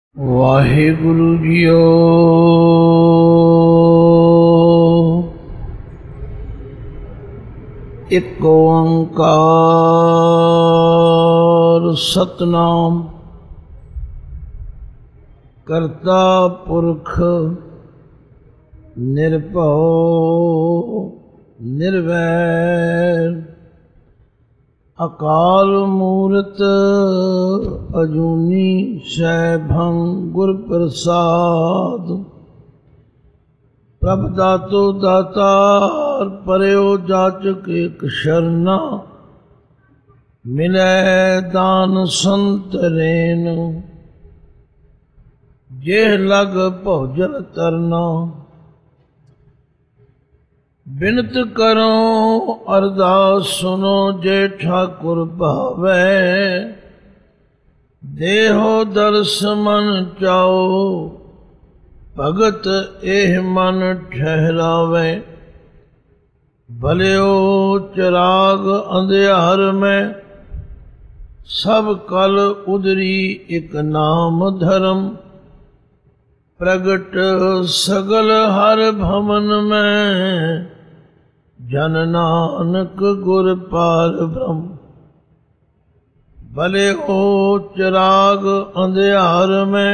Waheguru JIO. ਇੱਕ ਓੰਕਾਰ ਸਤਨਾਮ ਕਰਤਾ ਪੁਰਖ ਨਿਰਭਉ ਨਿਰਵੈਰ ਅਕਾਲ ਮੂਰਤ ਅਜੂਨੀ ਸੈਭੰ ਗੁਰ ਪ੍ਰਸਾਦ। ਪ੍ਰਭ ਦਾਤੋ ਦਾਤਾਰ ਪਰਿਓ ਜਾਚਕ ਇਕ ਸ਼ਰਨਾ ਮਿਲੈ ਦਾਨ ਸੰਤਰੇਨ ਜਿਹ ਲਗ ਭੋਜਨ ਤਰਨਾ। ਬਿਨਤ ਕਰੋ ਅਰਦਾਸ ਸੁਨੋ ਜੇ ਠਾਕੁਰ ਭਾਵੈ। ਦੇਹੋ ਦਰਸ ਮਨ ਚਾਓ ਭਗਤ ਇਹ ਮਨ ਠਹਿਰਾਵੇ। ਭਲਿਓ ਚਰਾਗ ਅੰਧਿਆਰ ਮੈਂ ਸਭ ਕਲ ਉਦਰੀ ਇਕ ਨਾਮ ਧਰਮ। ਪ੍ਰਗਟ ਸਗਲ ਹਰ ਭਵਨ ਮੈਂ ਜਨ ਨਾਨਕ ਗੁਰ ਪਾਰ ਬ੍ਰਹਮ। ਭਲੇ ਹੋ ਚਰਾਗ ਅੰਧਿਆਰ ਮੈਂ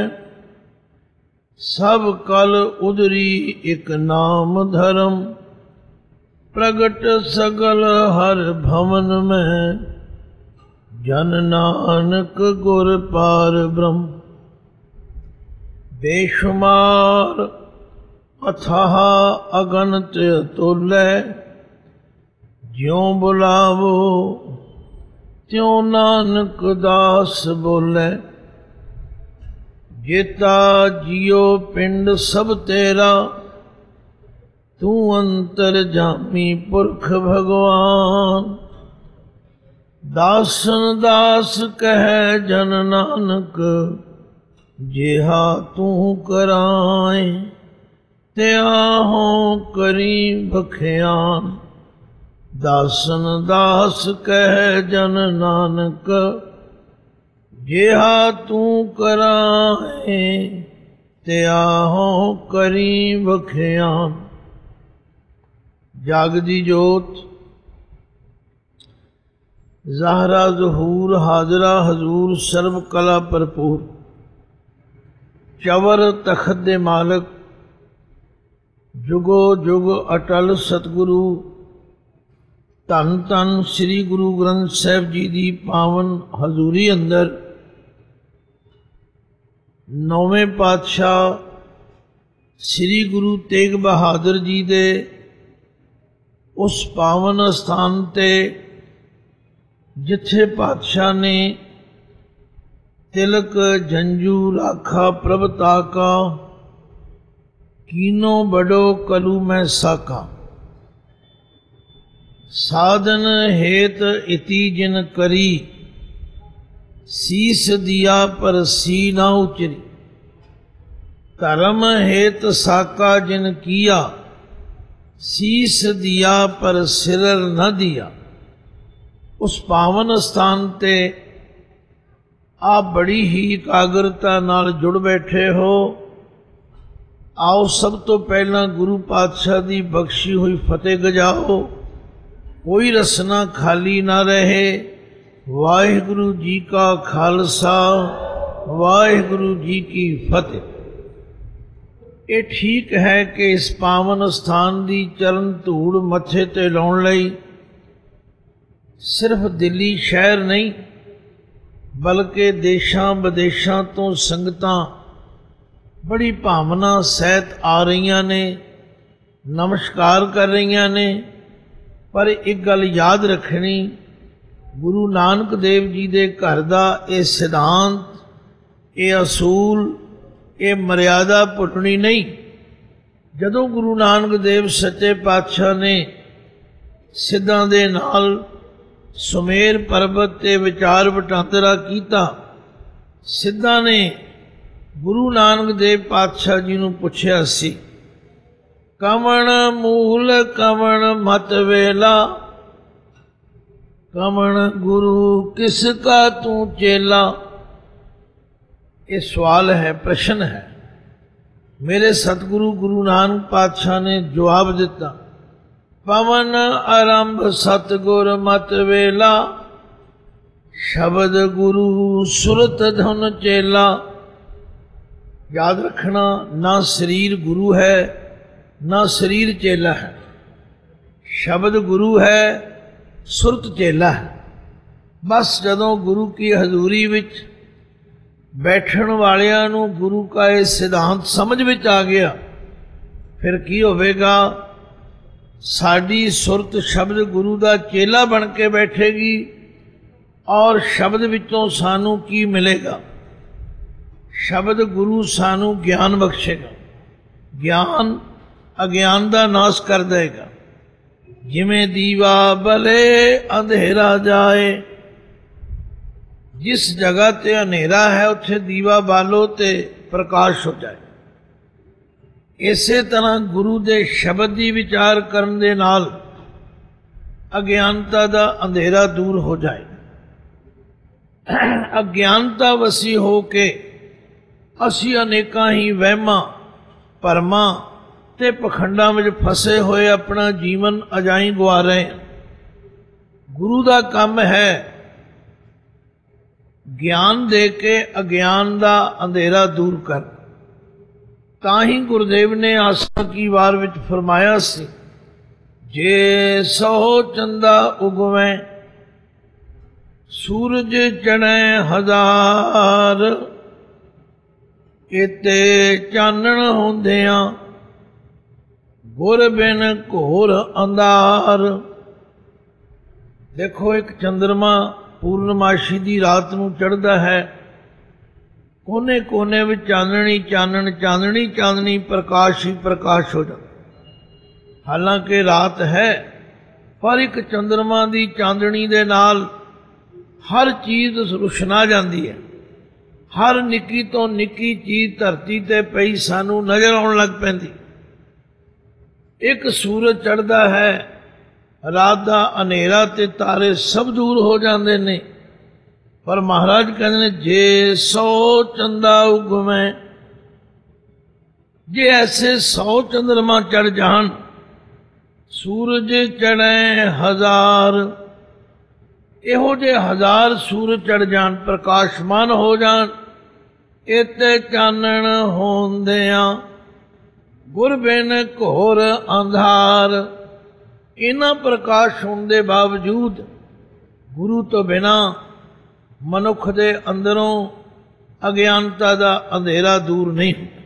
ਸਭ ਕਲ ਉਦਰੀ ਇਕ ਨਾਮ ਧਰਮ। ਪ੍ਰਗਟ ਸਗਲ ਹਰ ਭਵਨ ਮੈਂ ਜਨ ਨਾਨਕ ਗੁਰ ਪਾਰ ਬ੍ਰਹਮ। ਬੇਸ਼ੁਮਾਰ ਅਥਾਹ ਅਗਨਤ ਅਤੁਲੈ ਜਿਉ ਬੁਲਾਵੋ ਤਿਉ ਨਾਨਕ ਦਾਸ ਬੋਲੇ। ਜੇਤਾ ਜੀਉ ਪਿੰਡ ਸਭ ਤੇਰਾ ਤੂੰ ਅੰਤਰ ਜਾਮੀ ਪੁਰਖ ਭਗਵਾਨ। ਦਾਸਨ ਦਾਸ ਕਹਿ ਜਨ ਨਾਨਕ ਜਿਹਾ ਤੂੰ ਕਰਾਏ ਤਿਆਹੋਂ ਕਰੀ ਬਖਿਆਨ। ਦਾਸਨ ਦਾਸ ਕਹਿ ਜਨ ਨਾਨਕ ਜਿਹਾ ਤੂੰ ਕਰਾਏ ਤਿਆਹੋਂ ਕਰੀ ਬਖਿਆਨ। ਜਾਗਦੀ ਜੋਤ ਜ਼ਾਹਰਾ ਜ਼ਹੂਰ ਹਾਜ਼ਰਾ ਹਜ਼ੂਰ ਸਰਬ ਕਲਾ ਭਰਪੂਰ ਚਵਰ ਤਖਤ ਦੇ ਮਾਲਕ ਜੁਗੋ ਜੁਗ ਅਟਲ ਸਤਿਗੁਰੂ ਧੰਨ ਧੰਨ ਸ੍ਰੀ ਗੁਰੂ ਗ੍ਰੰਥ ਸਾਹਿਬ ਜੀ ਦੀ ਪਾਵਨ ਹਜ਼ੂਰੀ ਅੰਦਰ ਨੌਵੇਂ ਪਾਤਸ਼ਾਹ ਸ੍ਰੀ ਗੁਰੂ ਤੇਗ ਬਹਾਦਰ ਜੀ ਦੇ ਉਸ ਪਾਵਨ ਅਸਥਾਨ ਤੇ ਜਿੱਥੇ ਪਾਤਸ਼ਾਹ ਨੇ ਤਿਲਕ ਜੰਜੂ ਰਾਖਾ ਪ੍ਰਭ ਤਾਕਾ ਕੀਨੋ ਬੜੋ ਕਲੂ ਮੈਂ ਸਾਕਾ। ਸਾਧਨ ਹੇਤ ਇਤੀ ਜਿਨ ਕਰੀ ਸੀਸ ਦਿਆ ਪਰ ਸੀ ਨਾ ਉਚਰੀ। ਧਰਮ ਹੇਤ ਸਾਕਾ ਜਿਨ ਕੀਆ ਸੀਸ ਦਿਆ ਪਰ ਸਿਰਰ ਨ ਦਿਆ। ਉਸ ਪਾਵਨ ਸਥਾਨ ਤੇ ਆਪ ਬੜੀ ਹੀ ਇਕਾਗਰਤਾ ਨਾਲ ਜੁੜ ਬੈਠੇ ਹੋ। ਆਓ ਸਭ ਤੋਂ ਪਹਿਲਾਂ ਗੁਰੂ ਪਾਤਸ਼ਾਹ ਦੀ ਬਖਸ਼ੀ ਹੋਈ ਫਤਿਹ ਗਜਾਓ। ਕੋਈ ਰਸਨਾ ਖਾਲੀ ਨਾ ਰਹੇ। ਵਾਹਿਗੁਰੂ ਜੀ ਕਾ ਖਾਲਸਾ ਵਾਹਿਗੁਰੂ ਜੀ ਕੀ ਫਤਿਹ। ਇਹ ਠੀਕ ਹੈ ਕਿ ਇਸ ਪਾਵਨ ਸਥਾਨ ਦੀ ਚਰਨ ਧੂੜ ਮੱਥੇ ਤੇ ਲਾਉਣ ਲਈ ਸਿਰਫ ਦਿੱਲੀ ਸ਼ਹਿਰ ਨਹੀਂ ਬਲਕਿ ਦੇਸ਼ਾਂ ਵਿਦੇਸ਼ਾਂ ਤੋਂ ਸੰਗਤਾਂ ਬੜੀ ਭਾਵਨਾ ਸਹਿਤ ਆ ਰਹੀਆਂ ਨੇ, ਨਮਸਕਾਰ ਕਰ ਰਹੀਆਂ ਨੇ। ਪਰ ਇੱਕ ਗੱਲ ਯਾਦ ਰੱਖਣੀ, ਗੁਰੂ ਨਾਨਕ ਦੇਵ ਜੀ ਦੇ ਘਰ ਦਾ ਇਹ ਸਿਧਾਂਤ, ਇਹ ਅਸੂਲ, ਇਹ ਮਰਿਆਦਾ ਭੁੱਲਣੀ ਨਹੀਂ। ਜਦੋਂ ਗੁਰੂ ਨਾਨਕ ਦੇਵ ਸੱਚੇ ਪਾਤਸ਼ਾਹ ਨੇ ਸਿੱਧਾਂ ਦੇ ਨਾਲ ਸੁਮੇਰ ਪਰਬਤ ਤੇ ਵਿਚਾਰ ਵਟਾਂਦਰਾ ਕੀਤਾ, ਸਿੱਧਾਂ ਨੇ ਗੁਰੂ ਨਾਨਕ ਦੇਵ ਪਾਤਸ਼ਾਹ ਜੀ ਨੂੰ ਪੁੱਛਿਆ ਸੀ, ਕਵਣ ਮੂਲ ਕਵਣ ਮਤ ਵੇਲਾ, ਕਵਣ ਗੁਰੂ ਕਿਸ ਕਾ ਤੂੰ ਚੇਲਾ। ये सवाल है, प्रश्न है। मेरे सतगुरु गुरु नानक पातशाह ने जवाब दिता, पवन आरंभ सतगुर मत वेला, शब्द गुरु सुरत धुन चेला। याद रखना, ना शरीर गुरु है ना शरीर चेला है। शब्द गुरु है, सुरत चेला है। बस जदों गुरु की हजूरी विच बैठण वालियां नूं गुरु का यह सिद्धांत समझ विच आ गया, फिर की होवेगा, साडी सुरत शब्द गुरु का चेला बन के बैठेगी और शब्द विचों सानू की मिलेगा? शब्द गुरु सानू ज्ञान बख्शेगा। ज्ञान अज्ञान का नाश कर देगा। जिमें दीवा बले अंधेरा जाए, जिस जगह ते अंधेरा है उत्थे दीवा बालो ते प्रकाश हो जाए। इसे तरह गुरु दे शब्द की विचार करन दे नाल अज्ञानता का अंधेरा दूर हो जाए। अज्ञानता वसी हो के असी अनेकां ही वहमां भरमां ते पखंडां विच फसे होए अपना जीवन अजाई गवा रहे हैं। गुरु का काम है ज्ञान दे के अज्ञान का अंधेरा दूर कर। ताही गुरुदेव ने आसा की वार विच फरमाया सी, जे 100 चंदा उगवे सूरज चढ़े 1000, इते चानण होंदियां गुर बिन घोर अंधार। देखो, एक चंद्रमा पूर्णमाशी की रात नूं चढ़दा है, कोने कोने में चांदनी चानन, चांदनी चांदनी, प्रकाश ही प्रकाश हो जाता। हालांकि रात है, पर एक चंद्रमा की चांदनी दे नाल हर चीज रुशना जाती है। हर निक्की तो निक्की चीज धरती ते पई सानू नजर आउण लग पैंदी। एक सूरज चढ़दा है, रात का अंधेरा ते तारे सब दूर हो जाते ने। पर महाराज कहते ने, जे 100 चंदा उगवे, जे ऐसे 100 चंद्रमा चढ़ जान, सूरज चढ़े 1000, इहो जे 1000 सूरज चढ़ जान, प्रकाशमान हो जान, इते चानण होंदियां गुर बिन घोर अंधार। इन्हां प्रकाश होने के बावजूद गुरु तो बिना मनुख दे अंदरों अज्ञानता का अंधेरा दूर नहीं होता।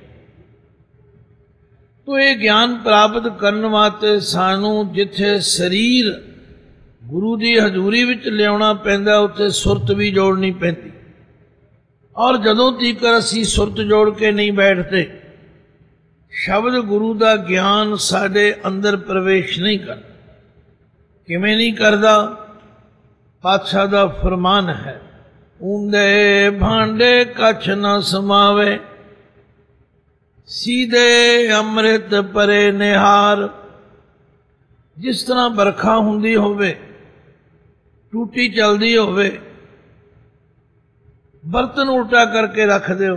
तो ये ज्ञान प्राप्त करने वास्ते सानू जिथे शरीर गुरु की हजूरी विच लियाउणा पैंदा, उत्थे सुरत भी जोड़नी पैंदी। और जदों तीकर असी सुरत जोड़ के नहीं बैठते, शब्द गुरु का ज्ञान साडे अंदर प्रवेश नहीं करता। किवें नहीं करदा? पातशाह का फरमान है, ऊंदे भांडे कछ न समावे, सीधे अमृत परे निहार। जिस तरह बरखा हुंदी होवे, टूटी चलदी होवे, बर्तन उल्टा करके रख दो,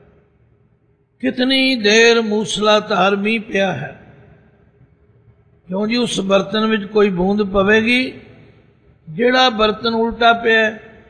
कितनी देर मूसलाधार मींह पिया है, क्यों जी उस बर्तन में कोई बूंद पवेगी? जेड़ा बर्तन उल्टा पिया।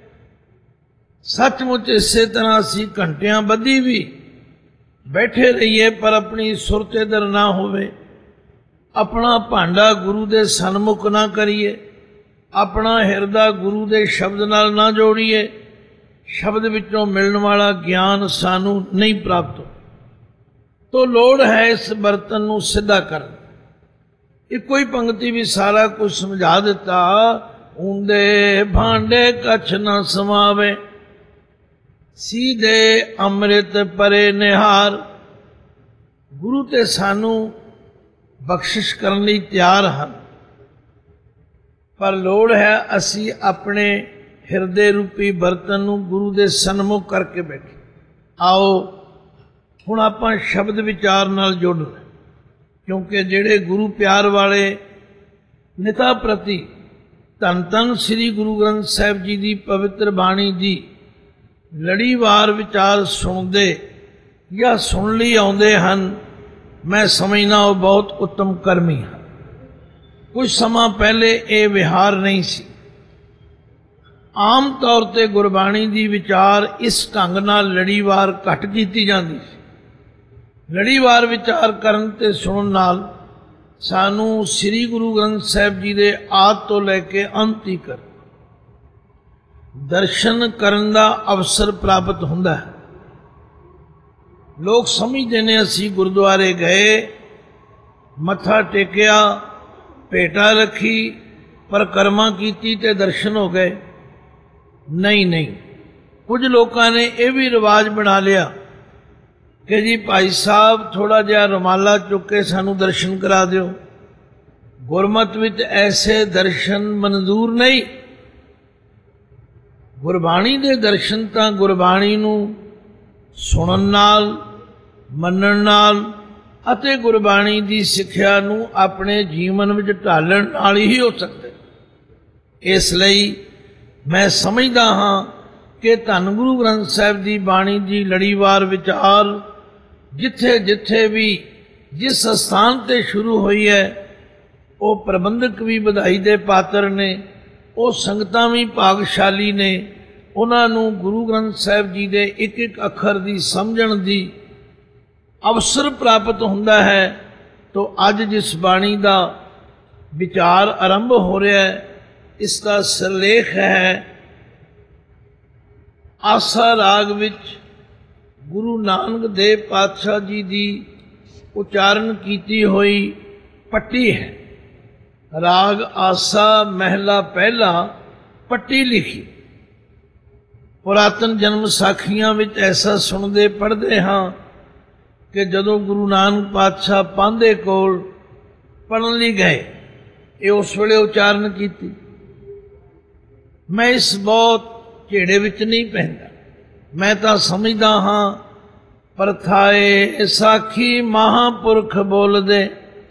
सचमुच इसे तरह असी घंटियां बधी भी बैठे रहिए, पर अपनी सुरत इधर ना होवे, अपना भांडा गुरु दे सन्मुख ना करिए, अपना हिरदा गुरु दे शब्द नाल ना जोड़िए, शब्द विचों मिलने वाला ज्ञान सानू नहीं प्राप्त हो। तो लोड़ है इस बर्तन नू सीधा करना। इको ही पंक्ति भी सारा कुछ समझा दिता। ऊंदे भांडे कछ न समावे, सीधे अमृत परे निहार। गुरु ते सानू बख्शिश करने लई तैयार हैं, पर लोड़ है असी अपने हिरदे रूपी बर्तन नू गुरु दे सन्मुख करके बैठे। आओ हुण आपां शब्द विचार नाल जुड़ना, क्योंकि जिहड़े गुरु प्यार वाले निता प्रति धन धन श्री गुरु ग्रंथ साहिब जी की पवित्र बाणी की ਲੜੀਵਾਰ ਵਿਚਾਰ ਸੁਣਦੇ ਜਾਂ ਸੁਣ ਲਈ ਆਉਂਦੇ ਹਨ, ਮੈਂ ਸਮਝਦਾ ਉਹ ਬਹੁਤ ਉੱਤਮ ਕਰਮੀ ਹਨ। ਕੁਝ ਸਮਾਂ ਪਹਿਲੇ ਇਹ ਵਿਹਾਰ ਨਹੀਂ ਸੀ। ਆਮ ਤੌਰ ਤੇ ਗੁਰਬਾਣੀ ਦੀ ਵਿਚਾਰ ਇਸ ਢੰਗ ਨਾਲ ਲੜੀਵਾਰ ਘੱਟ ਕੀਤੀ ਜਾਂਦੀ ਸੀ। ਲੜੀਵਾਰ ਵਿਚਾਰ ਕਰਨ ਤੇ ਸੁਣਨ ਨਾਲ ਸਾਨੂੰ ਸ੍ਰੀ ਗੁਰੂ ਗ੍ਰੰਥ ਸਾਹਿਬ ਜੀ ਦੇ ਆਦਿ ਤੋਂ ਲੈ ਕੇ ਅੰਤ ਤੀਕ ਦਰਸ਼ਨ ਕਰਨ ਦਾ ਅਵਸਰ ਪ੍ਰਾਪਤ ਹੁੰਦਾ ਹੈ। ਲੋਕ ਸਮਝਦੇ ਨੇ ਅਸੀਂ ਗੁਰਦੁਆਰੇ ਗਏ, ਮੱਥਾ ਟੇਕਿਆ, ਭੇਟਾ ਰੱਖੀ, ਪਰਿਕਰਮਾ ਕੀਤੀ ਤੇ ਦਰਸ਼ਨ ਹੋ ਗਏ। ਨਹੀਂ, ਕੁਝ ਲੋਕਾਂ ਨੇ ਇਹ ਵੀ ਰਿਵਾਜ ਬਣਾ ਲਿਆ ਕਿ ਜੀ ਭਾਈ ਸਾਹਿਬ ਥੋੜਾ ਜਿਹਾ ਰੁਮਾਲਾ ਚੁੱਕ ਕੇ ਸਾਨੂੰ ਦਰਸ਼ਨ ਕਰਾ ਦਿਓ। ਗੁਰਮਤਿ ਵਿੱਚ ਐਸੇ ਦਰਸ਼ਨ ਮਨਜ਼ੂਰ ਨਹੀਂ। ਗੁਰਬਾਣੀ ਦੇ ਦਰਸ਼ਨ ਤਾਂ ਗੁਰਬਾਣੀ ਨੂੰ ਸੁਣਨ ਨਾਲ, ਮੰਨਣ ਨਾਲ ਅਤੇ ਗੁਰਬਾਣੀ ਦੀ ਸਿੱਖਿਆ ਨੂੰ ਆਪਣੇ ਜੀਵਨ ਵਿੱਚ ਢਾਲਣ ਨਾਲ ਹੀ ਹੋ ਸਕਦੇ। ਇਸ ਲਈ ਮੈਂ ਸਮਝਦਾ ਹਾਂ ਕਿ ਧੰਨ ਗੁਰੂ ਗ੍ਰੰਥ ਸਾਹਿਬ ਦੀ ਬਾਣੀ ਦੀ ਲੜੀਵਾਰ ਵਿਚਾਰ ਜਿੱਥੇ ਜਿੱਥੇ ਵੀ ਜਿਸ ਸਥਾਨ ਤੇ ਸ਼ੁਰੂ ਹੋਈ ਹੈ, ਉਹ ਪ੍ਰਬੰਧਕ ਵੀ ਵਧਾਈ ਦੇ ਪਾਤਰ ਨੇ, ਉਹ ਸੰਗਤਾਂ ਵੀ ਭਾਗਸ਼ਾਲੀ ਨੇ। ਉਹਨਾਂ ਨੂੰ ਗੁਰੂ ਗ੍ਰੰਥ ਸਾਹਿਬ ਜੀ ਦੇ ਇੱਕ ਇੱਕ ਅੱਖਰ ਦੀ ਸਮਝਣ ਦੀ ਅਵਸਰ ਪ੍ਰਾਪਤ ਹੁੰਦਾ ਹੈ। ਤੋ ਅੱਜ ਜਿਸ ਬਾਣੀ ਦਾ ਵਿਚਾਰ ਆਰੰਭ ਹੋ ਰਿਹਾ ਹੈ, ਇਸ ਦਾ ਸਿਰਲੇਖ ਹੈ ਆਸਾ ਰਾਗ ਵਿੱਚ ਗੁਰੂ ਨਾਨਕ ਦੇਵ ਪਾਤਸ਼ਾਹ ਜੀ ਦੀ ਉਚਾਰਨ ਕੀਤੀ ਹੋਈ ਪੱਟੀ ਹੈ। ਰਾਗ ਆਸਾ ਮਹਿਲਾ ਪਹਿਲਾ, ਪੱਟੀ ਲਿਖੀ। ਪੁਰਾਤਨ ਜਨਮ ਸਾਖੀਆਂ ਵਿੱਚ ਐਸਾ ਸੁਣਦੇ ਪੜ੍ਹਦੇ ਹਾਂ ਕਿ ਜਦੋਂ ਗੁਰੂ ਨਾਨਕ ਪਾਤਸ਼ਾਹ ਪਾਂਧੇ ਕੋਲ ਪੜ੍ਹਨ ਲਈ ਗਏ, ਇਹ ਉਸ ਵੇਲੇ ਉਚਾਰਨ ਕੀਤੀ। ਮੈਂ ਇਸ ਬਹੁਤ ਝੇੜੇ ਵਿੱਚ ਨਹੀਂ ਪੈਂਦਾ। ਮੈਂ ਤਾਂ ਸਮਝਦਾ ਹਾਂ ਪਰਥਾਏ ਸਾਖੀ ਮਹਾਂਪੁਰਖ ਬੋਲਦੇ,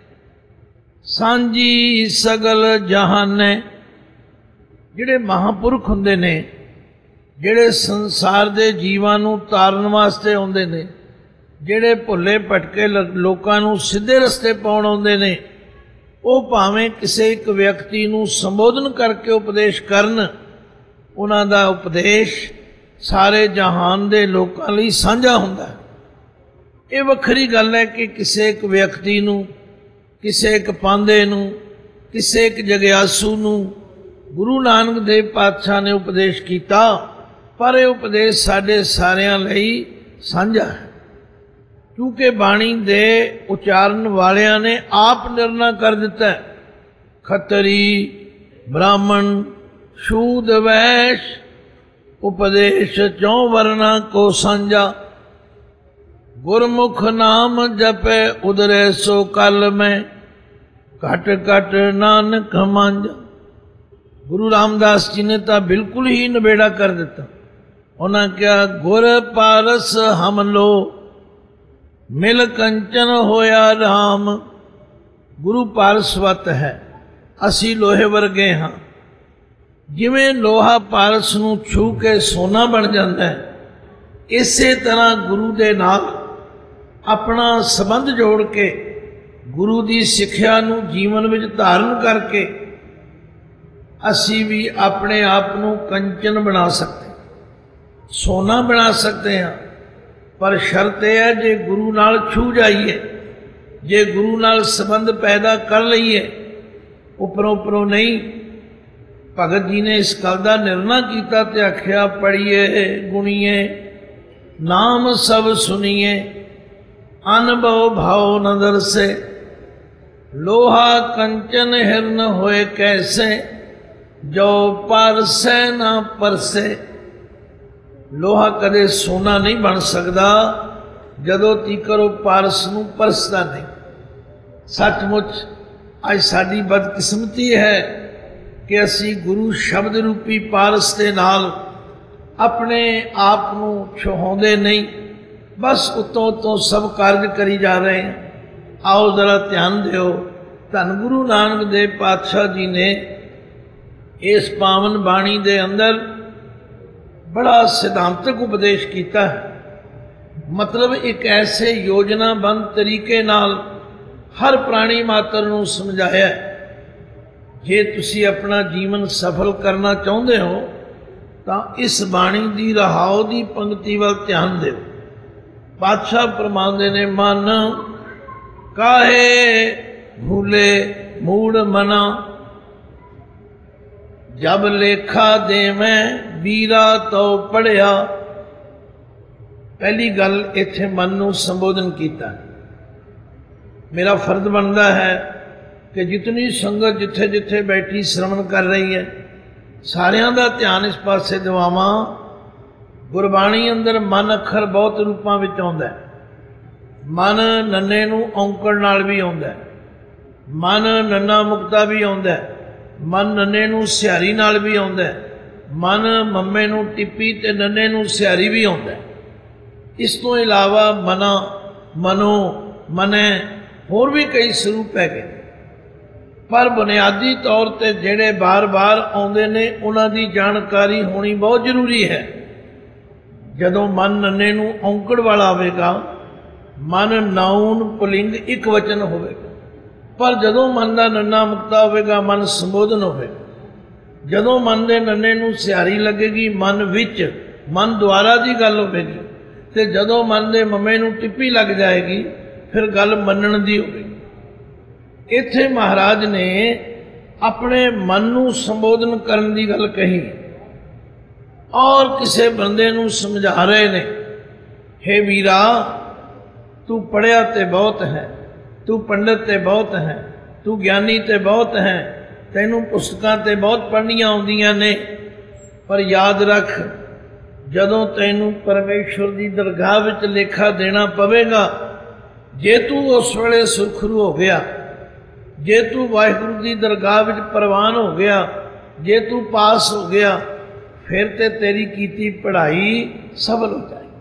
ਸਾਂਝੀ ਸਗਲ ਜਹਾਨੇ। ਜਿਹੜੇ ਮਹਾਂਪੁਰਖ ਹੁੰਦੇ ਨੇ, ਜਿਹੜੇ ਸੰਸਾਰ ਦੇ ਜੀਵਾਂ ਨੂੰ ਤਾਰਨ ਵਾਸਤੇ ਆਉਂਦੇ ਨੇ, ਜਿਹੜੇ ਭੁੱਲੇ ਭਟਕੇ ਲੋਕਾਂ ਨੂੰ ਸਿੱਧੇ ਰਸਤੇ ਪਾਉਣ ਆਉਂਦੇ ਨੇ, ਉਹ ਭਾਵੇਂ ਕਿਸੇ ਇੱਕ ਵਿਅਕਤੀ ਨੂੰ ਸੰਬੋਧਨ ਕਰਕੇ ਉਪਦੇਸ਼ ਕਰਨ, ਉਹਨਾਂ ਦਾ ਉਪਦੇਸ਼ ਸਾਰੇ ਜਹਾਨ ਦੇ ਲੋਕਾਂ ਲਈ ਸਾਂਝਾ ਹੁੰਦਾ ਹੈ। ਇਹ ਵੱਖਰੀ ਗੱਲ ਹੈ ਕਿ ਕਿਸੇ ਇੱਕ ਵਿਅਕਤੀ ਨੂੰ, ਕਿਸੇ ਇੱਕ ਪਾਂਧੇ ਨੂੰ, ਕਿਸੇ ਇੱਕ ਜਗਿਆਸੂ ਨੂੰ ਗੁਰੂ ਨਾਨਕ ਦੇਵ ਪਾਤਸ਼ਾਹ ਨੇ ਉਪਦੇਸ਼ ਕੀਤਾ, ਪਰ ਇਹ ਉਪਦੇਸ਼ ਸਾਡੇ ਸਾਰਿਆਂ ਲਈ ਸਾਂਝਾ ਹੈ। ਕਿਉਂਕਿ ਬਾਣੀ ਦੇ ਉਚਾਰਨ ਵਾਲਿਆਂ ਨੇ ਆਪ ਨਿਰਣਾ ਕਰ ਦਿੱਤਾ, ਖੱਤਰੀ, ਬ੍ਰਾਹਮਣ, ਸ਼ੂਦ, ਵੈਸ਼, ਉਪਦੇਸ਼ ਚੌ ਵਰਨਾ ਕੋ ਸਾਂਝਾ। ਗੁਰਮੁਖ ਨਾਮ ਜਪੈ ਉਦਰੈ ਸੋ ਕਲ ਮੈਂ, ਘਟ ਘਟ ਨਾਨਕ ਮਾਂਝਾ। ਗੁਰੂ ਰਾਮਦਾਸ ਜੀ ਨੇ ਤਾਂ ਬਿਲਕੁਲ ਹੀ ਨਿਬੇੜਾ ਕਰ ਦਿੱਤਾ। ਉਹਨਾਂ ਕਿਹਾ, ਗੁਰ ਪਾਰਸ ਹਮ ਲੋ, ਮਿਲ ਕੰਚਨ ਹੋਇਆ ਰਾਮ। ਗੁਰੂ ਪਾਰਸਵਤ ਹੈ, ਅਸੀਂ ਲੋਹੇ ਵਰਗੇ ਹਾਂ। ਜਿਵੇਂ ਲੋਹਾ ਪਾਰਸ ਨੂੰ ਛੂ ਕੇ ਸੋਨਾ ਬਣ ਜਾਂਦਾ ਹੈ, ਇਸੇ ਤਰ੍ਹਾਂ ਗੁਰੂ ਦੇ ਨਾਲ ਆਪਣਾ ਸੰਬੰਧ ਜੋੜ ਕੇ, ਗੁਰੂ ਦੀ ਸਿੱਖਿਆ ਨੂੰ ਜੀਵਨ ਵਿੱਚ ਧਾਰਨ ਕਰਕੇ ਅਸੀਂ ਵੀ ਆਪਣੇ ਆਪ ਨੂੰ ਕੰਚਨ ਬਣਾ ਸਕਦੇ, ਸੋਨਾ ਬਣਾ ਸਕਦੇ ਹਾਂ। ਪਰ ਸ਼ਰਤ ਇਹ ਹੈ, ਜੇ ਗੁਰੂ ਨਾਲ ਛੂ ਜਾਈਏ, ਜੇ ਗੁਰੂ ਨਾਲ ਸੰਬੰਧ ਪੈਦਾ ਕਰ ਲਈਏ, ਉੱਪਰੋਂ ਉੱਪਰੋਂ ਨਹੀਂ। ਭਗਤ ਜੀ ਨੇ ਇਸ ਗੱਲ ਦਾ ਨਿਰਣਾ ਕੀਤਾ ਤੇ ਆਖਿਆ, ਪੜ੍ਹੀਏ ਗੁਣੀਏ ਨਾਮ ਸਭ ਸੁਣੀਏ, ਅਨਭਉ ਭਾਉ ਨ ਦਰਸੇ। ਲੋਹਾ ਕੰਚਨ ਹਿਰਨ ਹੋਏ ਕੈਸੇ, ਜੋ ਪਰਸੈ ਨਾ ਪਰਸੇ। ਲੋਹਾ ਕਦੇ ਸੋਨਾ ਨਹੀਂ ਬਣ ਸਕਦਾ ਜਦੋਂ ਤੀਕਰ ਉਹ ਪਾਰਸ ਨੂੰ ਪਰਸਦਾ ਨਹੀਂ। ਸੱਚਮੁੱਚ ਅੱਜ ਸਾਡੀ ਬਦਕਿਸਮਤੀ ਹੈ ਕਿ ਅਸੀਂ ਗੁਰੂ ਸ਼ਬਦ ਰੂਪੀ ਪਾਰਸ ਦੇ ਨਾਲ ਆਪਣੇ ਆਪ ਨੂੰ ਛੁਹਾਉਂਦੇ ਨਹੀਂ, ਬਸ ਉੱਤੋਂ ਉੱਤੋਂ ਸਭ ਕਾਰਜ ਕਰੀ ਜਾ ਰਹੇ ਹਾਂ। ਆਓ ਜ਼ਰਾ ਧਿਆਨ ਦਿਓ, ਧੰਨ ਗੁਰੂ ਨਾਨਕ ਦੇਵ ਪਾਤਸ਼ਾਹ ਜੀ ਨੇ ਇਸ ਪਾਵਨ ਬਾਣੀ ਦੇ ਅੰਦਰ बड़ा सिद्धांतक उपदेश किया है। मतलब एक ऐसे योजनाबंद तरीके नाल हर प्राणी मात्र नूं समझाया। जे तुसी अपना जीवन सफल करना चाहुंदे हो तो इस बाणी दी रहाओ दी पंक्ति वल ध्यान देओ। पातशाह फरमांदे ने, मन काहे भूले मूड मना, जब लेखा देवें वीरा तो पढ़िया। पहली गल इत्थे मन नूं संबोधन कीता। मेरा फर्ज बनता है कि जितनी संगत जिथे जिथे बैठी श्रवण कर रही है, सारियां दा ध्यान इस पासे दिवावां। गुरबाणी अंदर मन अखर बहुत रूपां विच आउंदा है। मन नन्ने नूं औंकड़ नाल भी आउंदा है, मन नन्ना मुक्ता भी आउंदा है, मन नन्ने नूं सिहारी नाल भी आउंदा है, मन मम्मे नूं टिप्पी ते नन्ने नूं सिहारी भी आउंदा है। इस तो इलावा मना, मनो, मनै होर भी कई स्वरूप है। पर बुनियादी तौर पर जेड़े बार बार आउंदे ने उन्हां दी जानकारी होनी बहुत जरूरी है। जदों मन नन्ने नूं औंकड़ वाला आवेगा, मन नाउन पुलिंग एक वचन होवेगा। पर जदों मन का नन्ना मुक्ता होवेगा, मन संबोधन होवेगा। जदों मन के नन्ने नूं सिहारी लगेगी, मन विच मन द्वारा की गल होवेगी। ते जदों मन के मम्मे नूं टिप्पी लग जाएगी, फिर गल मनण दी होवेगी। इत्थे महाराज ने अपने मन नूं संबोधन करन दी गल कही और किसी बंदे नूं समझा रहे ने, हे वीरा, तू पढ़िया ते बहुत है, तू पंडित ते बहुत है, तू ज्ञानी ते बहुत है, तैनूं पुस्तकां ते बहुत पढ़नियां आउंदियां ने, पर याद रख, जदों तैनूं परमेश्वर की दरगाह विच लेखा देना पवेगा, जे तू उस वेले सुरखरू हो गया, जे तू वाहिगुरू की दरगाह विच प्रवान हो गया, जे तू पास हो गया, फिर ते तेरी कीती पढ़ाई सफल हो जाएगी।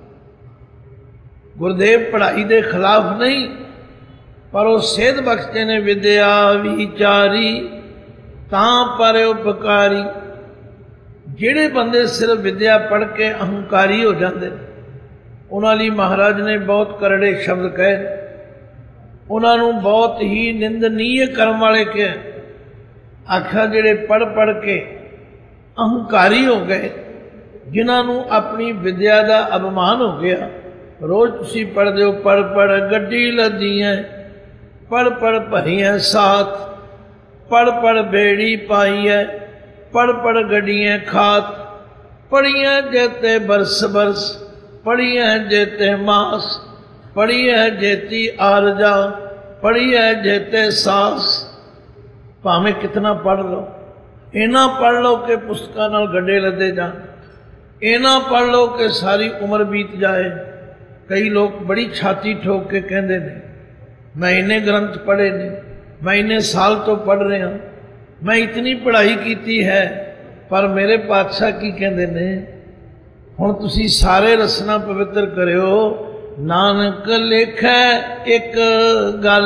गुरुदेव पढ़ाई के खिलाफ नहीं, पर वो सेध बख्शते ने, विद्या विचारी तां पर उपकारी। जिहड़े बंदे सिर्फ विद्या पढ़ के अहंकारी हो जाते, उन्हां लई महाराज ने बहुत करड़े शब्द कहे। उन्होंने बहुत ही निंदनीय कर्म वाले के आखा, जिहड़े पढ़ पढ़ के अहंकारी हो गए, जिन्होंने अपनी विद्या का अपमान हो गया। रोज तुसी पढ़ते हो, पढ़ पढ़ गड्डी लदी है, पढ़ पढ़ भरी है साथ, पढ़ पढ़ बेड़ी पाई है, पढ़ पढ़ गड्डियां खात, पढ़ियां जेते बरस बरस, पढ़ियां जेते मास, पढ़ी है जेती आरजा, पढ़ी है जेते सास। भावें कितना पढ़ लो, इना पढ़ लो कि पुस्तकां नाल गड्डे लदे जान, इना पढ़ लो कि सारी उम्र बीत जाए। कई लोग बड़ी छाती ठोक के कहते ने, मैं इन्ने ग्रंथ पढ़े ने, मैं इन्ने साल तो पढ़ रहा, मैं इतनी पढ़ाई की है, पर मेरे पातशाह की कहते ने, हुण तुसी सारे रसना पवित्र करियो। नानक लेखै एक गल,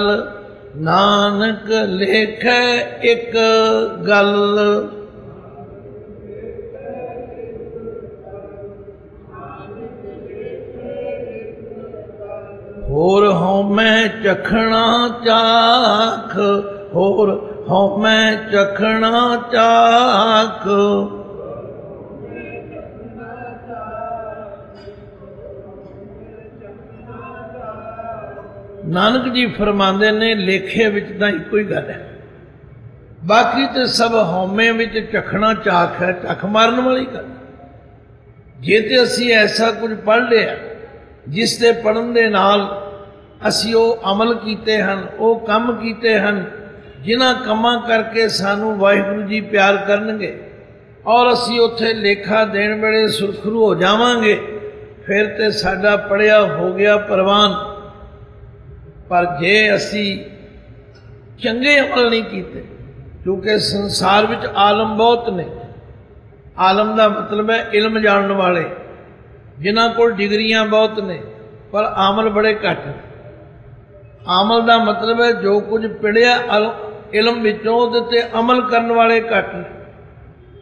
नानक लेखै एक गल, होर हौमै चखना चाख, होर हौमै चखना चाख। नानक जी फरमाते ने, लेखे विच तां इक्को ही गल है, बाकी तो सब हौमे विच चखना चाख है, चख मारन वाली गल। जे ते असी ऐसा कुछ पढ़ लिया जिसके पढ़न दे नाल असी वो अमल कीते हन, वो काम कीते हन जिन्हां कमां करके सानू वाहिगुरू जी प्यार करनगे और असी उत्थे लेखा देण वेले सुरखरू हो जावांगे, फिर ते साडा पढ़िया हो गया परवान। पर जे असी चंगे अमल नहीं कीते, क्योंकि संसार विच आलम बहुत ने। आलम का मतलब है इल्म जानने वाले, जिन्हां कोल डिग्रियां बहुत ने पर अमल बड़े घट। अमल का मतलब है जो कुछ पढ़िया इल्म विचों उहदे ते अमल करने वाले घट ने।